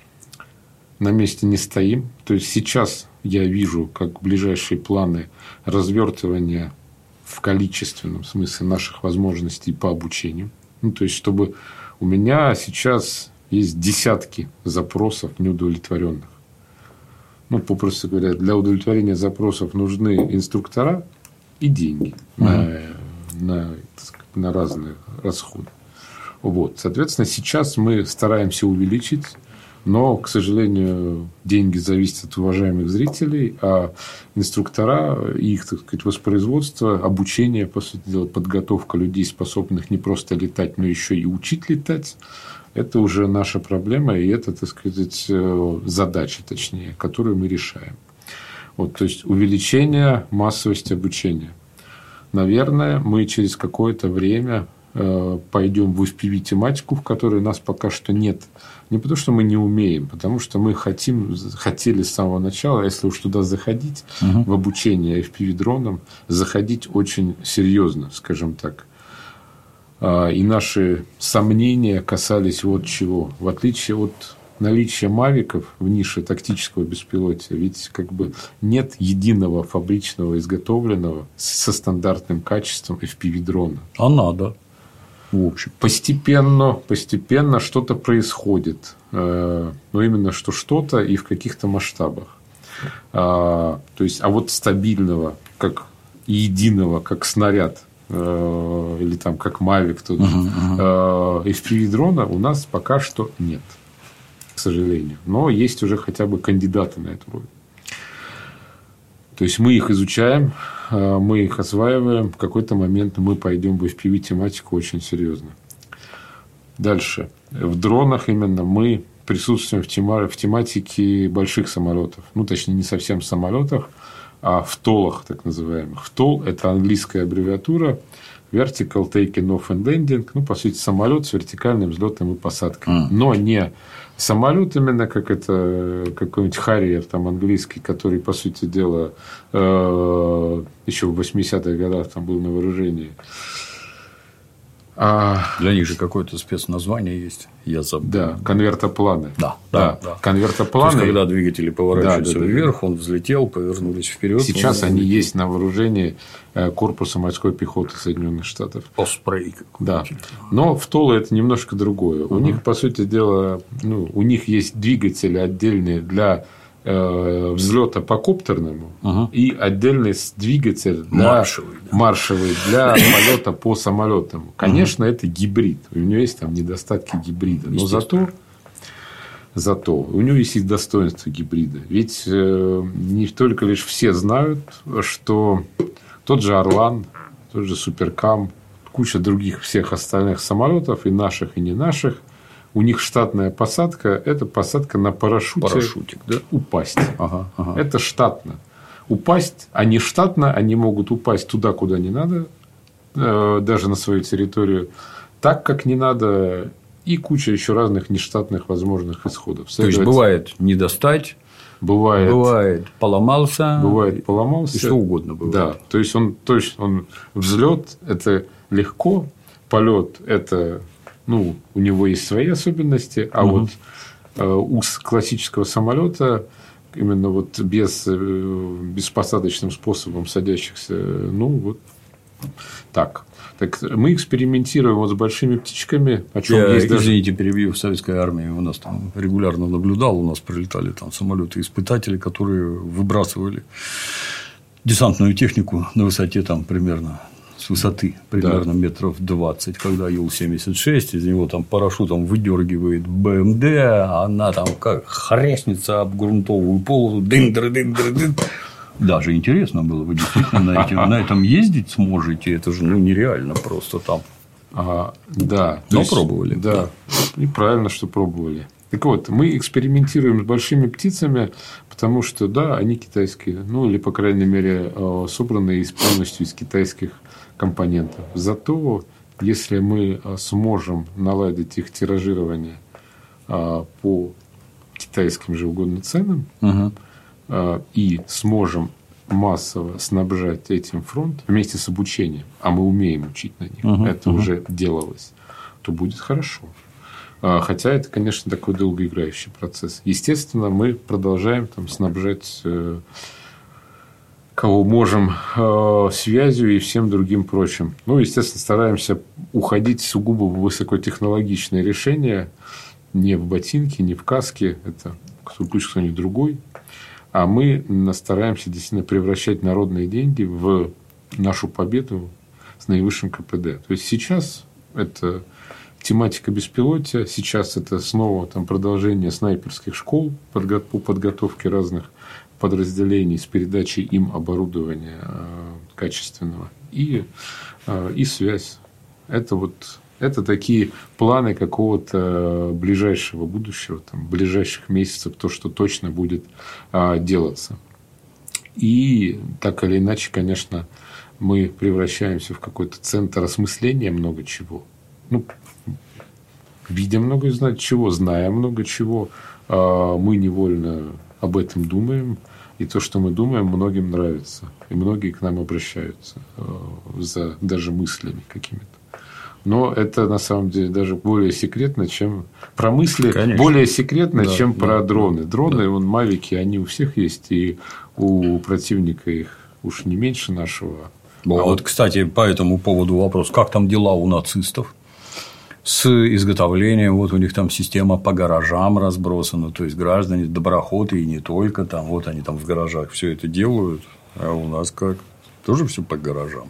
на месте не стоим. То есть, сейчас я вижу, как ближайшие планы развертывания в количественном смысле наших возможностей по обучению. Ну, то есть, чтобы у меня сейчас есть десятки запросов неудовлетворенных. Ну, попросту говоря, для удовлетворения запросов нужны инструктора и деньги. Mm-hmm. на, так сказать, на разные расходы. Вот. Соответственно, сейчас мы стараемся увеличить, но, к сожалению, деньги зависят от уважаемых зрителей, а инструктора, их, так сказать, воспроизводство, обучение, по сути дела, подготовка людей, способных не просто летать, но еще и учить летать, это уже наша проблема, и это, так сказать, задача, точнее, которую мы решаем. Вот, то есть, увеличение массовости обучения. Наверное, мы через какое-то время пойдем в эф пи ви-тематику, в которой нас пока что нет. Не потому, что мы не умеем, потому что мы хотим, хотели с самого начала, если уж туда заходить, угу. в обучение эф пи ви-дронам, заходить очень серьезно, скажем так. И наши сомнения касались вот чего. В отличие от наличия мавиков в нише тактического беспилотия, ведь как бы нет единого фабричного изготовленного со стандартным качеством эф пи ви-дрона. А надо. В общем. Постепенно, постепенно что-то происходит. Но именно что что-то и в каких-то масштабах. То есть, а вот стабильного, как единого, как снаряд, или там как Mavic, тут, uh-huh, uh-huh. эф пи ви-дрона у нас пока что нет, к сожалению. Но есть уже хотя бы кандидаты на эту роль. То есть, мы их изучаем, мы их осваиваем. В какой-то момент мы пойдем в эф пи ви-тематику очень серьезно. Дальше. В дронах именно мы присутствуем в, тема... в тематике больших самолетов. Ну, точнее, не совсем в самолетах, а в толах, так называемых. В тол – это английская аббревиатура Vertical Taking Off and Landing. Ну, по сути, самолет с вертикальным взлетом и посадкой. Mm. Но не самолет именно, как это какой-нибудь Harrier там, английский, который, по сути дела, э, еще в восьмидесятых годах там был на вооружении. А... Для них же какое-то спецназвание есть. Я забыл. Да, конвертопланы. Да, да, да. Конвертопланы. То есть, когда двигатели поворачиваются да, да, вверх, да. он взлетел, повернулись вперед. Сейчас они взлетел. Есть на вооружении корпуса морской пехоты Соединенных Штатов. Оспрей. Да. Но в толы это немножко другое. Uh-huh. У них, по сути дела, ну, у них есть двигатели отдельные для взлета по коптерному uh-huh. и отдельный двигатель для маршевый, да. маршевый для полета по самолетам. Конечно, uh-huh. это гибрид. У него есть там недостатки гибрида. Но зато, зато у него есть и достоинства гибрида. Ведь не только лишь все знают, что тот же Орлан, тот же Суперкам, куча других всех остальных самолетов, и наших, и не наших, у них штатная посадка – это посадка на парашюте. Парашютик, да? Упасть. Ага, ага. Это штатно. Упасть, а не штатно, они могут упасть туда, куда не надо, даже на свою территорию, так, как не надо, и куча еще разных нештатных возможных исходов. То есть, бывает не достать, бывает, бывает поломался, бывает поломался, и что угодно бывает. Да, то есть, он, то есть, он взлет – это легко, полет – это… Ну, у него есть свои особенности, а угу. вот э, у классического самолета именно вот без, э, беспосадочным способом садящихся, ну, вот так. Так мы экспериментируем вот с большими птичками, о чем Я, есть извините, даже... перебью, в советской армии у нас там регулярно наблюдал, у нас прилетали там самолеты-испытатели, которые выбрасывали десантную технику на высоте там примерно. С высоты примерно да. метров двадцать, когда Ю семьдесят шесть, из него там парашютом выдергивает бэ эм дэ, она там как хряснется об грунтовую полосу, дын-дыр-дын-дыр-дын. Даже интересно было, вы действительно на, этим, на этом ездить сможете, это же ну, нереально просто там. А, да. Но есть, пробовали. Да, и правильно, что пробовали. Так вот, мы экспериментируем с большими птицами, потому что, да, они китайские, ну, или, по крайней мере, собраны полностью из китайских компонентов. Зато, если мы сможем наладить их тиражирование по китайским же угодно ценам угу. и сможем массово снабжать этим фронт вместе с обучением, а мы умеем учить на них, угу. это угу. уже делалось, то будет хорошо. Хотя это, конечно, такой долгоиграющий процесс. Естественно, мы продолжаем там, снабжать кого можем связью и всем другим прочим. Ну, естественно, стараемся уходить сугубо в высокотехнологичные решения, не в ботинке, не в каске, это пусть кто-нибудь другой, а мы стараемся действительно превращать народные деньги в нашу победу с наивысшим КПД. То есть сейчас это тематика беспилотия, сейчас это снова там, продолжение снайперских школ по подготовке разных подразделений с передачей им оборудования качественного и, и связь. Это вот это такие планы какого-то ближайшего будущего, там, ближайших месяцев, то, что точно будет а, делаться. И так или иначе, конечно, мы превращаемся в какой-то центр осмысления много чего. Ну, видя много чего, зная много чего, а, мы невольно об этом думаем. И то, что мы думаем, многим нравится. И многие к нам обращаются а, за даже мыслями какими-то. Но это, на самом деле, даже более секретно, чем про мысли. Конечно. Более секретно, да, чем да, про дроны. Дроны, да. Вон, мавики, они у всех есть. И у противника их уж не меньше нашего. Ну, а вот, кстати, по этому поводу вопрос. Как там дела у нацистов с изготовлением? Вот у них там система по гаражам разбросана. То есть, граждане, доброходы и не только. Там, вот они там в гаражах все это делают. А у нас как? Тоже все по гаражам.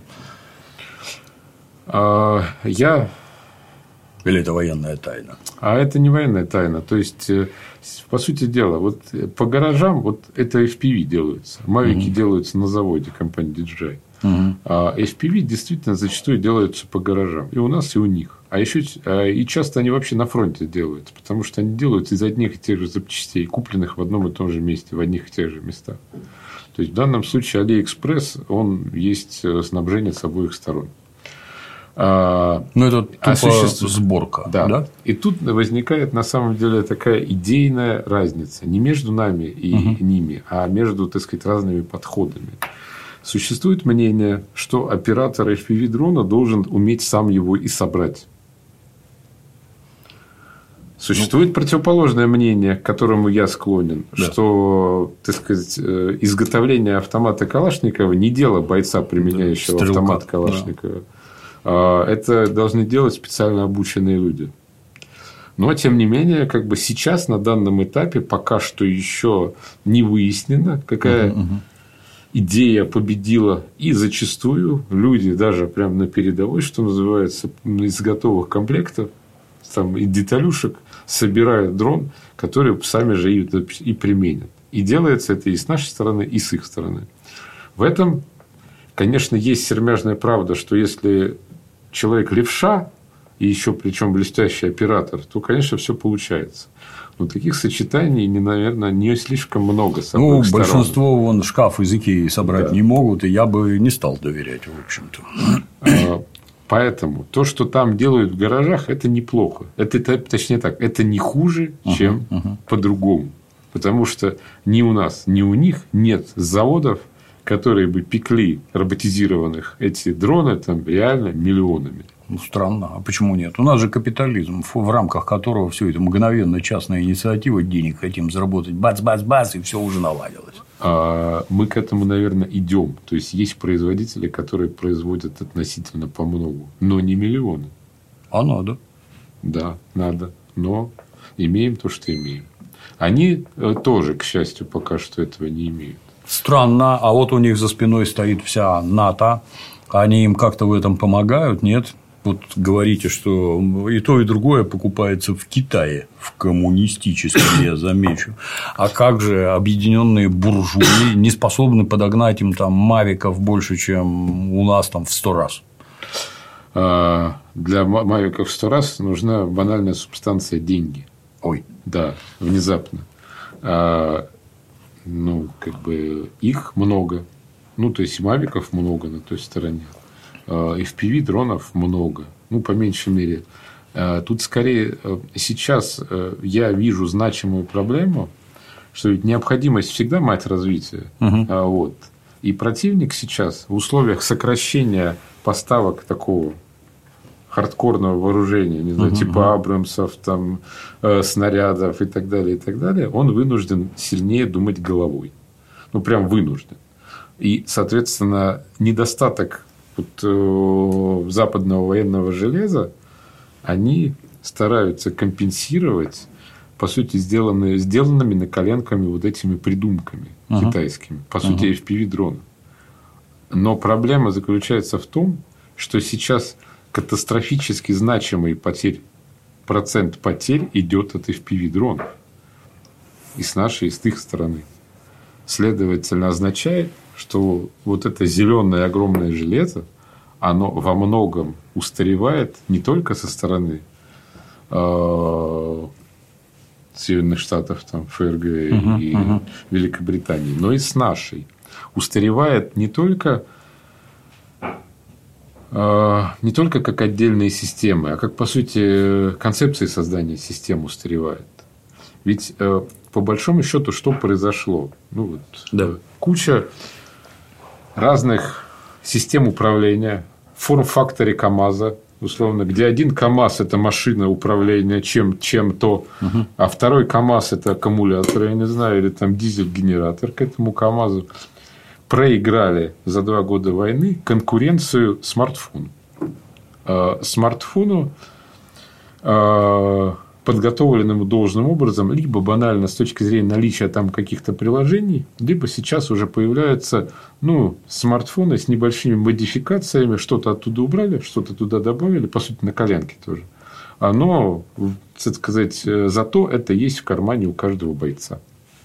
Я... Или это военная тайна? А это не военная тайна. То есть, по сути дела, вот по гаражам вот это эф пи ви делаются. Мавики угу. делаются на заводе компании ди джей ай. Угу. А эф пи ви действительно зачастую делаются по гаражам. И у нас, и у них. А еще и часто они вообще на фронте делаются. Потому что они делаются из одних и тех же запчастей, купленных в одном и том же месте, в одних и тех же местах. То есть, в данном случае Алиэкспресс, он есть снабжение с обоих сторон. А, ну, это тупо осуществ... сборка. Да. Да? И тут возникает, на самом деле, такая идейная разница. Не между нами и угу. ними, а между, так сказать, разными подходами. Существует мнение, что оператор эф пи ви-дрона должен уметь сам его и собрать. Существует ну, противоположное мнение, к которому я склонен, да. что, так сказать, изготовление автомата Калашникова не дело бойца, применяющего да, автомат Калашникова. Да. Это должны делать специально обученные люди. Но, тем не менее, как бы сейчас, на данном этапе, пока что еще не выяснено, какая uh-huh, uh-huh. идея победила. И зачастую люди даже прямо на передовой, что называется, из готовых комплектов там, и деталюшек собирают дрон, который сами же и, и применят. И делается это и с нашей стороны, и с их стороны. В этом, конечно, есть сермяжная правда, что если человек левша, и еще причем блестящий оператор, то, конечно, все получается. Но таких сочетаний, наверное, не слишком много. С ну, сторон. Большинство вон шкаф из Икеи собрать да. не могут, и я бы не стал доверять, в общем-то. Поэтому то, что там делают в гаражах, это неплохо. Это, точнее так, это не хуже, чем uh-huh, uh-huh. по-другому. Потому что ни у нас, ни у них нет заводов, которые бы пекли роботизированных эти дроны там реально миллионами. Ну, странно. А почему нет? У нас же капитализм, в рамках которого все это мгновенно частная инициатива, денег хотим заработать, бац-бац-бац, и все уже наладилось. А мы к этому, наверное, идем. То есть, есть производители, которые производят относительно по многу, но не миллионы. А надо. Да, надо. Но имеем то, что имеем. Они тоже, к счастью, пока что этого не имеют. Странно, а вот у них за спиной стоит вся НАТО, они им как-то в этом помогают, нет? Вот говорите, что и то, и другое покупается в Китае, в коммунистическом, я замечу. А как же объединенные буржуи не способны подогнать им там мавиков больше, чем у нас там в сто раз? Для мавиков в сто раз нужна банальная субстанция деньги. Ой. Да, внезапно. Ну, как бы их много. Ну, то есть, мавиков много на той стороне. эф пи ви-дронов много. Ну, по меньшей мере. Тут, скорее, сейчас я вижу значимую проблему, что ведь необходимость всегда мать развитие. Угу. Вот. И противник сейчас в условиях сокращения поставок такого хардкорного вооружения, не знаю, uh-huh. типа Абрамсов, там, э, снарядов и так далее, и так далее, он вынужден сильнее думать головой. Ну, прям вынужден. И, соответственно, недостаток вот, э, западного военного железа они стараются компенсировать, по сути, сделанные, сделанными на коленками вот этими придумками uh-huh. китайскими, по сути, uh-huh. эф пи ви-дроны. Но проблема заключается в том, что сейчас катастрофически значимый потерь, процент потерь идет от эф пи ви-дронов. И с нашей, и с их стороны. Следовательно, означает, что вот это зеленое огромное железо, оно во многом устаревает не только со стороны э, Соединенных Штатов, там, эф эр гэ uh-huh, и uh-huh. Великобритании, но и с нашей. Устаревает не только, э, не только как отдельные системы, а как, по сути, концепции создания систем устаревает. Ведь э, по большому счету, что произошло? Ну, вот, да. Куча разных систем управления, форм-факторе КАМАЗа, условно, где один КАМАЗ – это машина управления чем, чем-то, угу. а второй КАМАЗ – это аккумулятор, я не знаю, или там дизель-генератор к этому КАМАЗу, проиграли за два года войны конкуренцию смартфону. Смартфону подготовленному должным образом, либо банально с точки зрения наличия там каких-то приложений, либо сейчас уже появляются ну, смартфоны с небольшими модификациями, что-то оттуда убрали, что-то туда добавили, по сути, на коленке тоже. Но, так сказать, зато это есть в кармане у каждого бойца.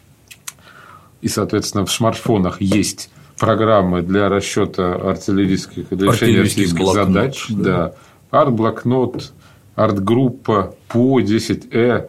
И, соответственно, в смартфонах есть программы для расчета артиллерийских, для решения артиллерийских задач. Да. Да. Арт-блокнот, арт-группа, ПО десять э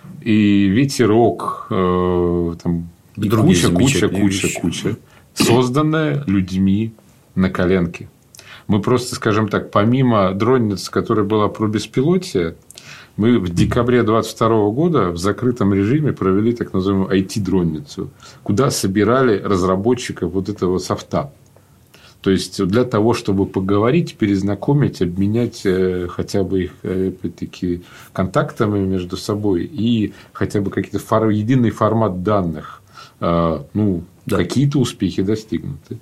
и ветерок, э, там, и куча, куча, куча, куча, созданная людьми на коленке. Мы просто, скажем так, помимо дронницы, которая была про беспилотие, мы в декабре две тысячи двадцать второго года в закрытом режиме провели так называемую ай ти-дронницу, куда собирали разработчиков вот этого софта. То есть, для того, чтобы поговорить, перезнакомить, обменять хотя бы их опять-таки контактами между собой и хотя бы какие-то фор... единый формат данных, ну, да. Какие-то успехи достигнуты.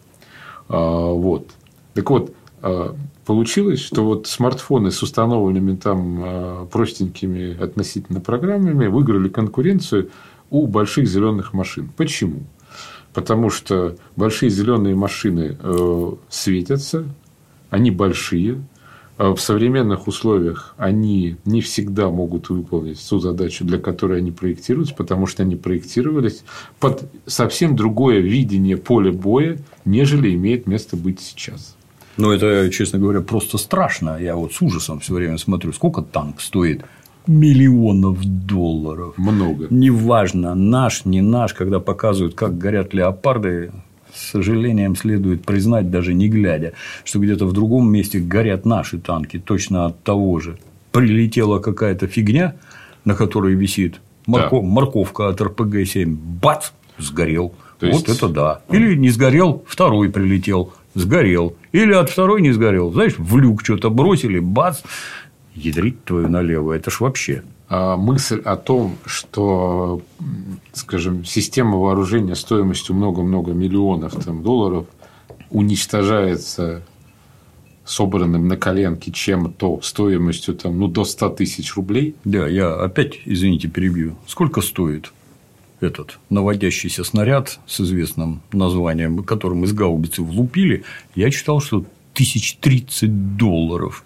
Вот. Так вот, получилось, что вот смартфоны с установленными там простенькими относительно программами выиграли конкуренцию у больших зеленых машин. Почему? Потому что большие зеленые машины э, светятся, они большие, в современных условиях они не всегда могут выполнить ту задачу, для которой они проектируются, потому что они проектировались под совсем другое видение поля боя, нежели имеет место быть сейчас. Ну, это, честно говоря, просто страшно. Я вот с ужасом все время смотрю, сколько танк стоит. Миллионов долларов. Много. Неважно, наш, не наш, когда показывают, как горят леопарды, с сожалением следует признать, даже не глядя, что где-то в другом месте горят наши танки точно от того же. Прилетела какая-то фигня, на которой висит морков... да. морковка от эр пэ гэ семь, бац, сгорел. То вот есть... это да. Или не сгорел, второй прилетел, сгорел. Или от второй не сгорел. Знаешь, в люк что-то бросили, бац. Ядрить твою налево, это ж вообще. А мысль о том, что, скажем, система вооружения стоимостью много-много миллионов там, долларов уничтожается собранным на коленке чем-то стоимостью там, ну, до ста тысяч рублей. Да, я опять, извините, перебью. Сколько стоит этот наводящийся снаряд с известным названием, которым из гаубицы влупили? Я читал, что тысяч тридцать долларов.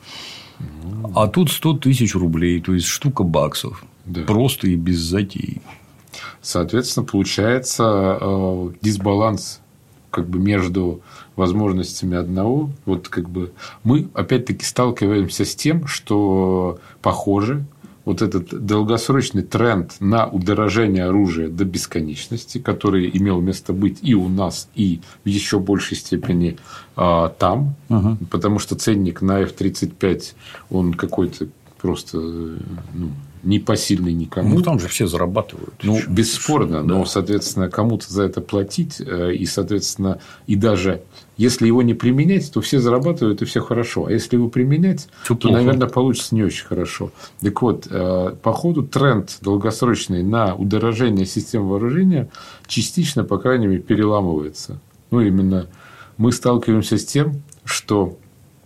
А тут сто тысяч рублей, то есть штука баксов. Да. Просто и без затей. Соответственно, получается э, дисбаланс как бы между возможностями одного. Вот как бы мы опять-таки сталкиваемся с тем, что похоже, вот этот долгосрочный тренд на удорожание оружия до бесконечности, который имел место быть и у нас, и в еще большей степени а, там, угу. потому что ценник на эф тридцать пять, он какой-то просто ну, непосильный никому. Ну, там же все зарабатывают. Ну, бесспорно, да. Но, соответственно, кому-то за это платить, и, соответственно, и даже если его не применять, то все зарабатывают, и все хорошо. А если его применять, все то, плохо. Наверное, получится не очень хорошо. Так вот, по ходу тренд долгосрочный на удорожение систем вооружения частично, по крайней мере, переламывается. Ну, именно мы сталкиваемся с тем, что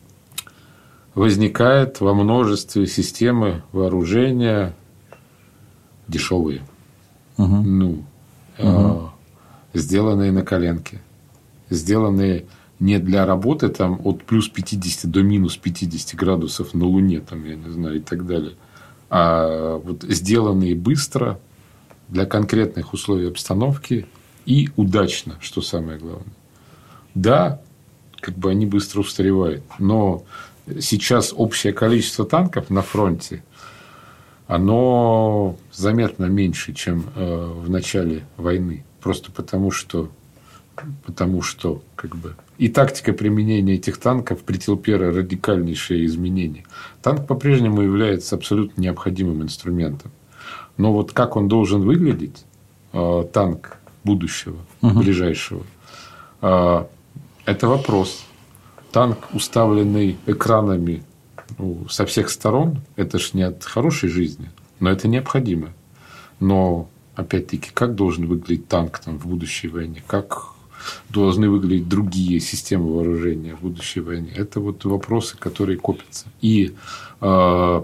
возникает во множестве системы вооружения дешевые, угу. ну, угу. э, сделанные на коленке, сделанные не для работы там, от плюс пятидесяти до минус пятидесяти градусов на Луне, там, я не знаю, и так далее, а вот сделанные быстро для конкретных условий обстановки и удачно, что самое главное. Да, как бы они быстро устаревают, но сейчас общее количество танков на фронте, оно заметно меньше, чем в начале войны. Просто потому, что, потому что как бы, и тактика применения этих танков претерпела радикальнейшие изменения. Танк по-прежнему является абсолютно необходимым инструментом. Но вот как он должен выглядеть, танк будущего, угу. ближайшего, это вопрос. Танк, уставленный экранами ну, со всех сторон, это ж не от хорошей жизни, но это необходимо. Но, опять-таки, как должен выглядеть танк там, в будущей войне? Как должны выглядеть другие системы вооружения в будущей войне? Это вот вопросы, которые копятся. И э,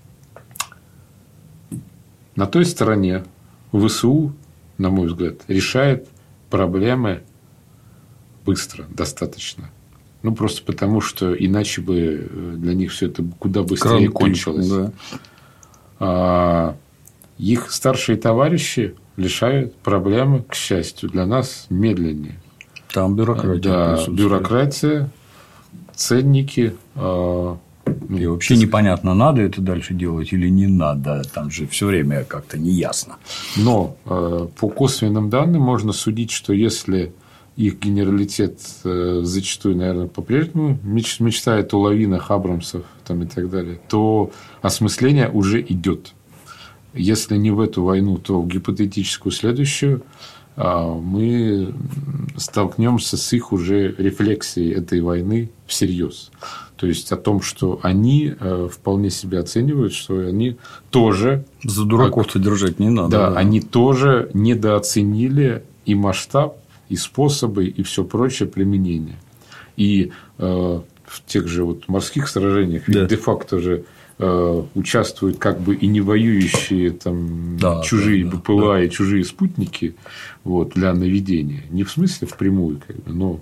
на той стороне ВСУ, на мой взгляд, решает проблемы быстро, достаточно. Ну, просто потому, что иначе бы для них все это куда быстрее Кранты, кончилось. Да. А, их старшие товарищи решают проблемы, к счастью, для нас медленнее. Там бюрократия. Да, бюрократия, ценники. А, ну, и вообще непонятно, надо это дальше делать или не надо. Там же все время как-то неясно. Но а, по косвенным данным можно судить, что если их генералитет зачастую, наверное, по-прежнему мечтает о лавинах Абрамсов там, и так далее, то осмысление уже идет. Если не в эту войну, то в гипотетическую следующую мы столкнемся с их уже рефлексией этой войны всерьез. То есть о том, что они вполне себя оценивают, что они тоже... За дураков-то держать не надо. Да, да, они тоже недооценили и масштаб, и способы, и все прочее применения. И э, в тех же вот морских сражениях да. де-факто же э, участвуют как бы и не воюющие там, да, чужие да, БПЛА да. и чужие спутники вот, для наведения. Не в смысле впрямую, как бы, но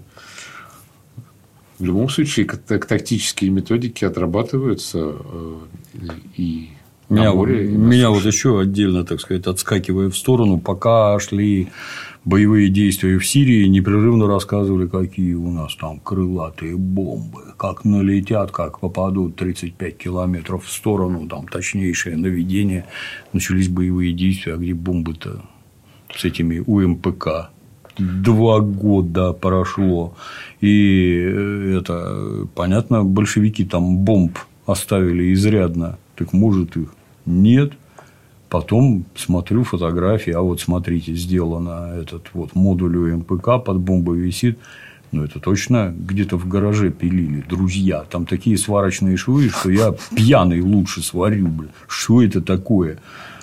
в любом случае тактические методики отрабатываются э, и меня, на море, и на меня суше. Вот еще отдельно, так сказать, отскакивая в сторону, пока шли боевые действия в Сирии, непрерывно рассказывали, какие у нас там крылатые бомбы, как налетят, как попадут тридцать пять километров в сторону, там точнейшее наведение. Начались боевые действия, а где бомбы-то с этими УМПК? Два года прошло. И это, понятно, большевики там бомб оставили изрядно. Так может их нет. Потом смотрю фотографии, а вот смотрите, сделано этот вот модуль УМПК, под бомбой висит. Ну, это точно где-то в гараже пилили, друзья. Там такие сварочные швы, что я пьяный лучше сварю, блин. Что это такое?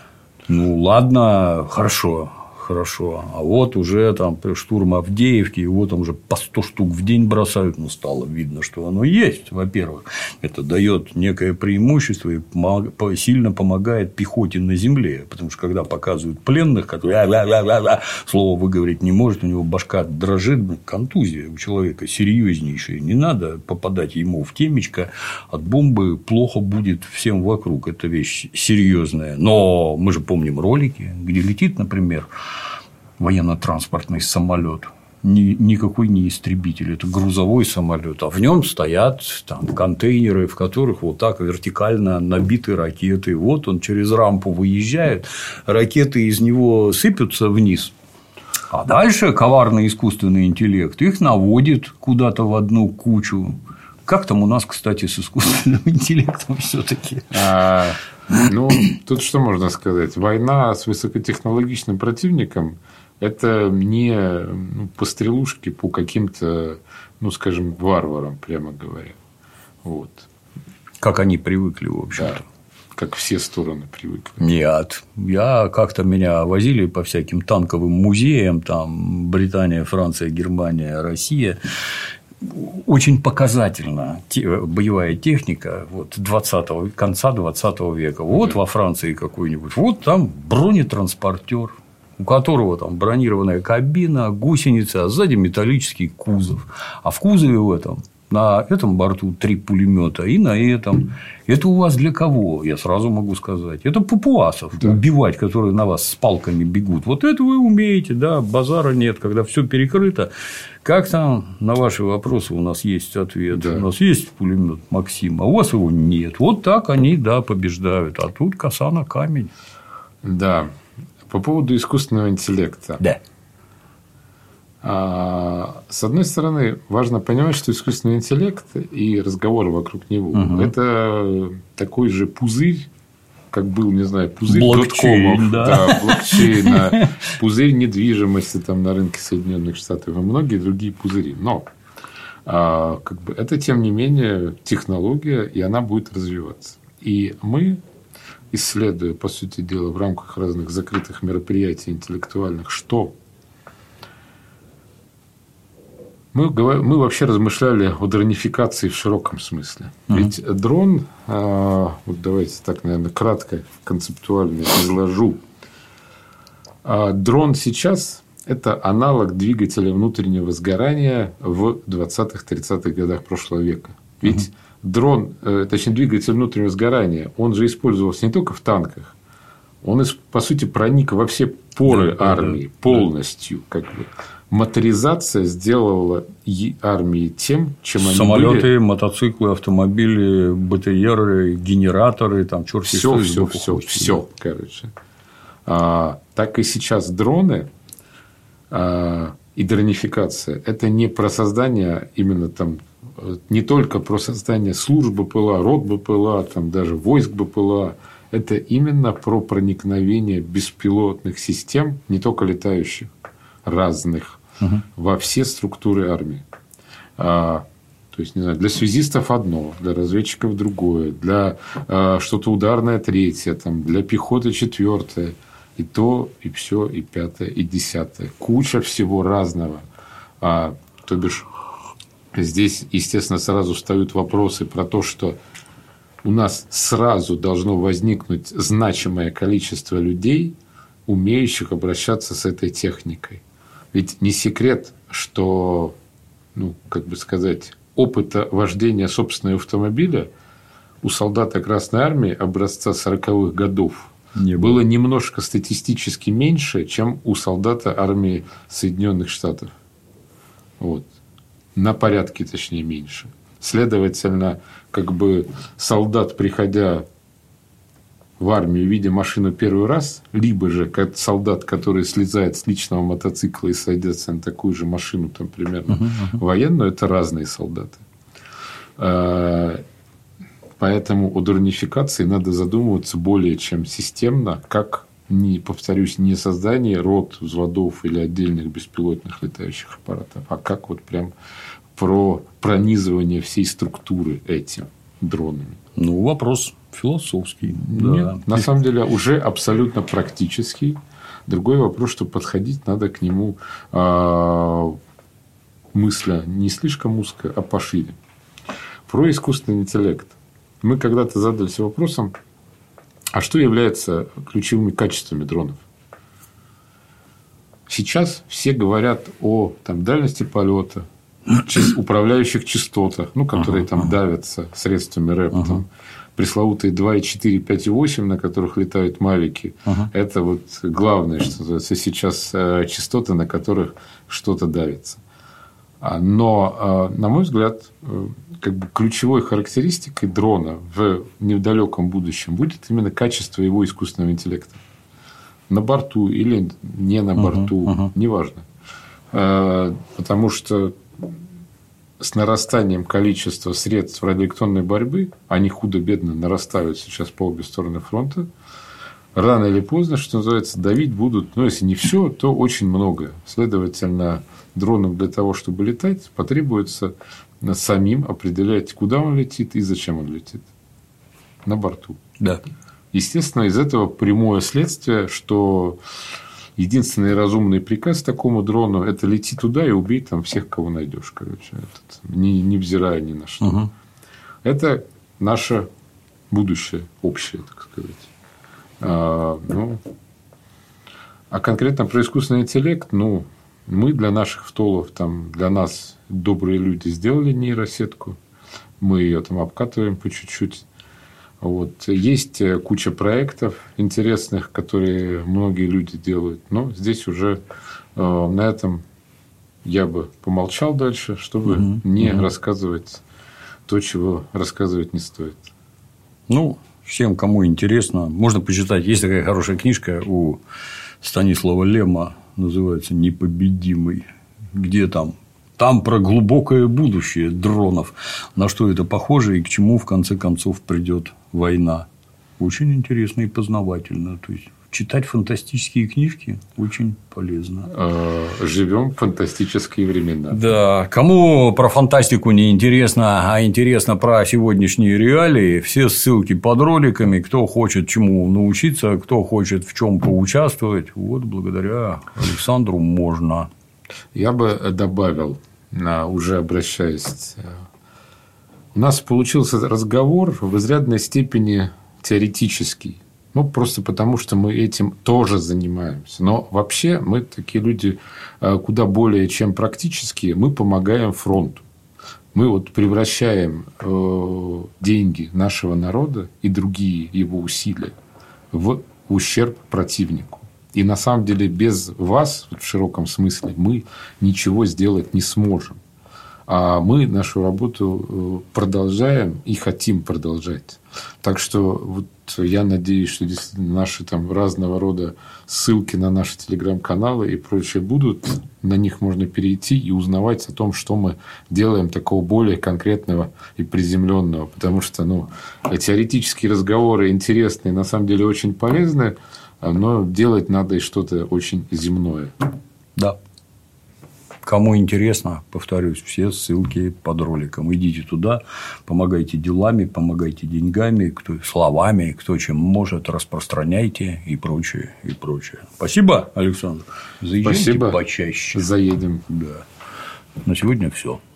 Ну, ладно, хорошо. Хорошо. А вот уже там штурм Авдеевки, его там уже по сто штук в день бросают. Ну, стало видно, что оно есть. Во-первых, это дает некое преимущество и сильно помогает пехоте на земле. Потому что когда показывают пленных, которые слово выговорить не может, у него башка дрожит, контузия у человека серьезнейшая. Не надо попадать ему в темечко. От бомбы плохо будет всем вокруг. Это вещь серьезная. Но мы же помним ролики, где летит, например, военно-транспортный самолет. Ни, никакой не истребитель, это грузовой самолет, а в нем стоят там, контейнеры, в которых вот так вертикально набиты ракеты. Вот он через рампу выезжает, ракеты из него сыпятся вниз. А дальше коварный искусственный интеллект их наводит куда-то в одну кучу. Как там у нас, кстати, с искусственным интеллектом все-таки? А, ну, тут что можно сказать? Война с высокотехнологичным противником – это не ну, пострелушки по каким-то, ну, скажем, варварам, прямо говоря. Вот. Как они привыкли, в общем-то. Да, как все стороны привыкли. Нет. Я как-то меня возили по всяким танковым музеям, там Британия, Франция, Германия, Россия. Очень показательна боевая техника вот, двадцатого, конца двадцатого века. Вот во Франции какой-нибудь, вот там бронетранспортер. у которого там бронированная кабина, гусеницы, а сзади металлический кузов. А в кузове в этом на этом борту три пулемета и на этом. Это у вас для кого? Я сразу могу сказать. Это папуасов, да. Убивать, которые на вас с палками бегут. Вот это вы умеете, да, базара нет, когда все перекрыто. Как там на ваши вопросы у нас есть ответ? Да. У нас есть пулемет Максим, а у вас его нет. Вот так они, да, побеждают. А тут коса на камень. Да. По поводу искусственного интеллекта. Да. С одной стороны, важно понимать, что искусственный интеллект и разговоры вокруг него угу. – это такой же пузырь, как был, не знаю, пузырь доткомов, да. Да, блокчейна, пузырь недвижимости там, на рынке Соединенных Штатов и многие другие пузыри. Но как бы, это, тем не менее, технология, и она будет развиваться. И мы, исследуя, по сути дела, в рамках разных закрытых мероприятий интеллектуальных, что Мы, мы вообще размышляли о дронификации в широком смысле. Uh-huh. Ведь дрон, вот давайте так, наверное, кратко, концептуально изложу. Дрон сейчас – это аналог двигателя внутреннего сгорания в двадцатых-тридцатых годах прошлого века. Ведь uh-huh. дрон, точнее, двигатель внутреннего сгорания, он же использовался не только в танках, он, по сути, проник во все поры да, армии да, полностью. Да. Как бы. Моторизация сделала армии тем, чем они самолеты, были. мотоциклы, автомобили, БТРы, генераторы, там черт все, все, все, все, короче. А, так и сейчас дроны а, и дронификация – это не про создание именно там, не только про создание служб БПЛА, рот БПЛА, там даже войск БПЛА. Это именно про проникновение беспилотных систем, не только летающих, разных, угу. во все структуры армии. А, то есть, не знаю, для связистов одно, для разведчиков другое, для а, что-то ударное третье, там, для пехоты четвертое, и то, и все, и пятое, и десятое. Куча всего разного. А, то бишь, здесь, естественно, сразу встают вопросы про то, что у нас сразу должно возникнуть значимое количество людей, умеющих обращаться с этой техникой. Ведь не секрет, что, ну, как бы сказать, опыта вождения собственного автомобиля у солдата Красной Армии образца сороковых годов не было. было немножко статистически меньше, чем у солдата армии Соединенных Штатов. Вот. На порядке, точнее, меньше. Следовательно, как бы солдат, приходя в армию, видя машину первый раз, либо же как солдат, который слезает с личного мотоцикла и садится на такую же машину, там, примерно uh-huh, uh-huh. военную, это разные солдаты. Поэтому о дронификации надо задумываться более чем системно, как, не, повторюсь, не создание рот, взводов или отдельных беспилотных летающих аппаратов, а как вот прям про пронизывание всей структуры этим дронами. Ну, вопрос философский. Нет, да. На самом деле, уже абсолютно практический. Другой вопрос, что подходить надо к нему э, мысля не слишком узко, а пошире. Про искусственный интеллект. Мы когда-то задались вопросом, а что является ключевыми качествами дронов? Сейчас все говорят о там, дальности полета, управляющих частотах, ну, которые ага, там ага. давятся средствами РЭП, ага. там, пресловутые два и четыре, пять и восемь, на которых летают мавики. Ага. Это вот главное, что называется, сейчас частоты, на которых что-то давится. Но, на мой взгляд, как бы ключевой характеристикой дрона в недалеком будущем будет именно качество его искусственного интеллекта. На борту или не на борту, ага, ага. неважно. Потому что с нарастанием количества средств радиоэлектронной борьбы, они худо-бедно нарастают сейчас по обе стороны фронта, рано или поздно, что называется, давить будут, ну, если не все, то очень многое. Следовательно, дронам для того, чтобы летать, потребуется самим определять, куда он летит и зачем он летит. На борту. Да. Естественно, из этого прямое следствие, что единственный разумный приказ такому дрону – это лети туда и убей там всех, кого найдешь, короче, этот, не, не взирая ни на что. Угу. Это наше будущее общее, так сказать. А, ну, А конкретно про искусственный интеллект, ну, мы для наших втолов, там, для нас добрые люди сделали нейросетку, мы ее там обкатываем по чуть-чуть. Вот. Есть куча проектов интересных, которые многие люди делают, но здесь уже э, на этом я бы помолчал дальше, чтобы угу, не угу. рассказывать то, чего рассказывать не стоит. Ну, всем, кому интересно, можно почитать. Есть такая хорошая книжка у Станислава Лема, называется «Непобедимый», где там, там про глубокое будущее дронов, на что это похоже и к чему в конце концов придет война. Очень интересно и познавательно. То есть читать фантастические книжки очень полезно. Живем в фантастические времена. Да. Кому про фантастику не интересно, а интересно про сегодняшние реалии, все ссылки под роликами. Кто хочет чему научиться, кто хочет в чем поучаствовать, вот благодаря Александру можно. Я бы добавил, уже обращаясь, у нас получился разговор в изрядной степени теоретический. Ну, просто потому, что мы этим тоже занимаемся. Но вообще мы такие люди куда более чем практические. Мы помогаем фронту. Мы вот превращаем деньги нашего народа и другие его усилия в ущерб противнику. И на самом деле без вас, в широком смысле, мы ничего сделать не сможем. А мы нашу работу продолжаем и хотим продолжать. Так что вот я надеюсь, что действительно наши там разного рода ссылки на наши телеграм-каналы и прочее будут. На них можно перейти и узнавать о том, что мы делаем такого более конкретного и приземленного. Потому что ну, теоретические разговоры интересные, на самом деле очень полезны, но делать надо и что-то очень земное. Да. Кому интересно, повторюсь, все ссылки под роликом. Идите туда, помогайте делами, помогайте деньгами, кто, словами, кто чем может, распространяйте и прочее, и прочее. Спасибо, Александр. Заезжайте Спасибо. Почаще. Заедем. Да. На сегодня все.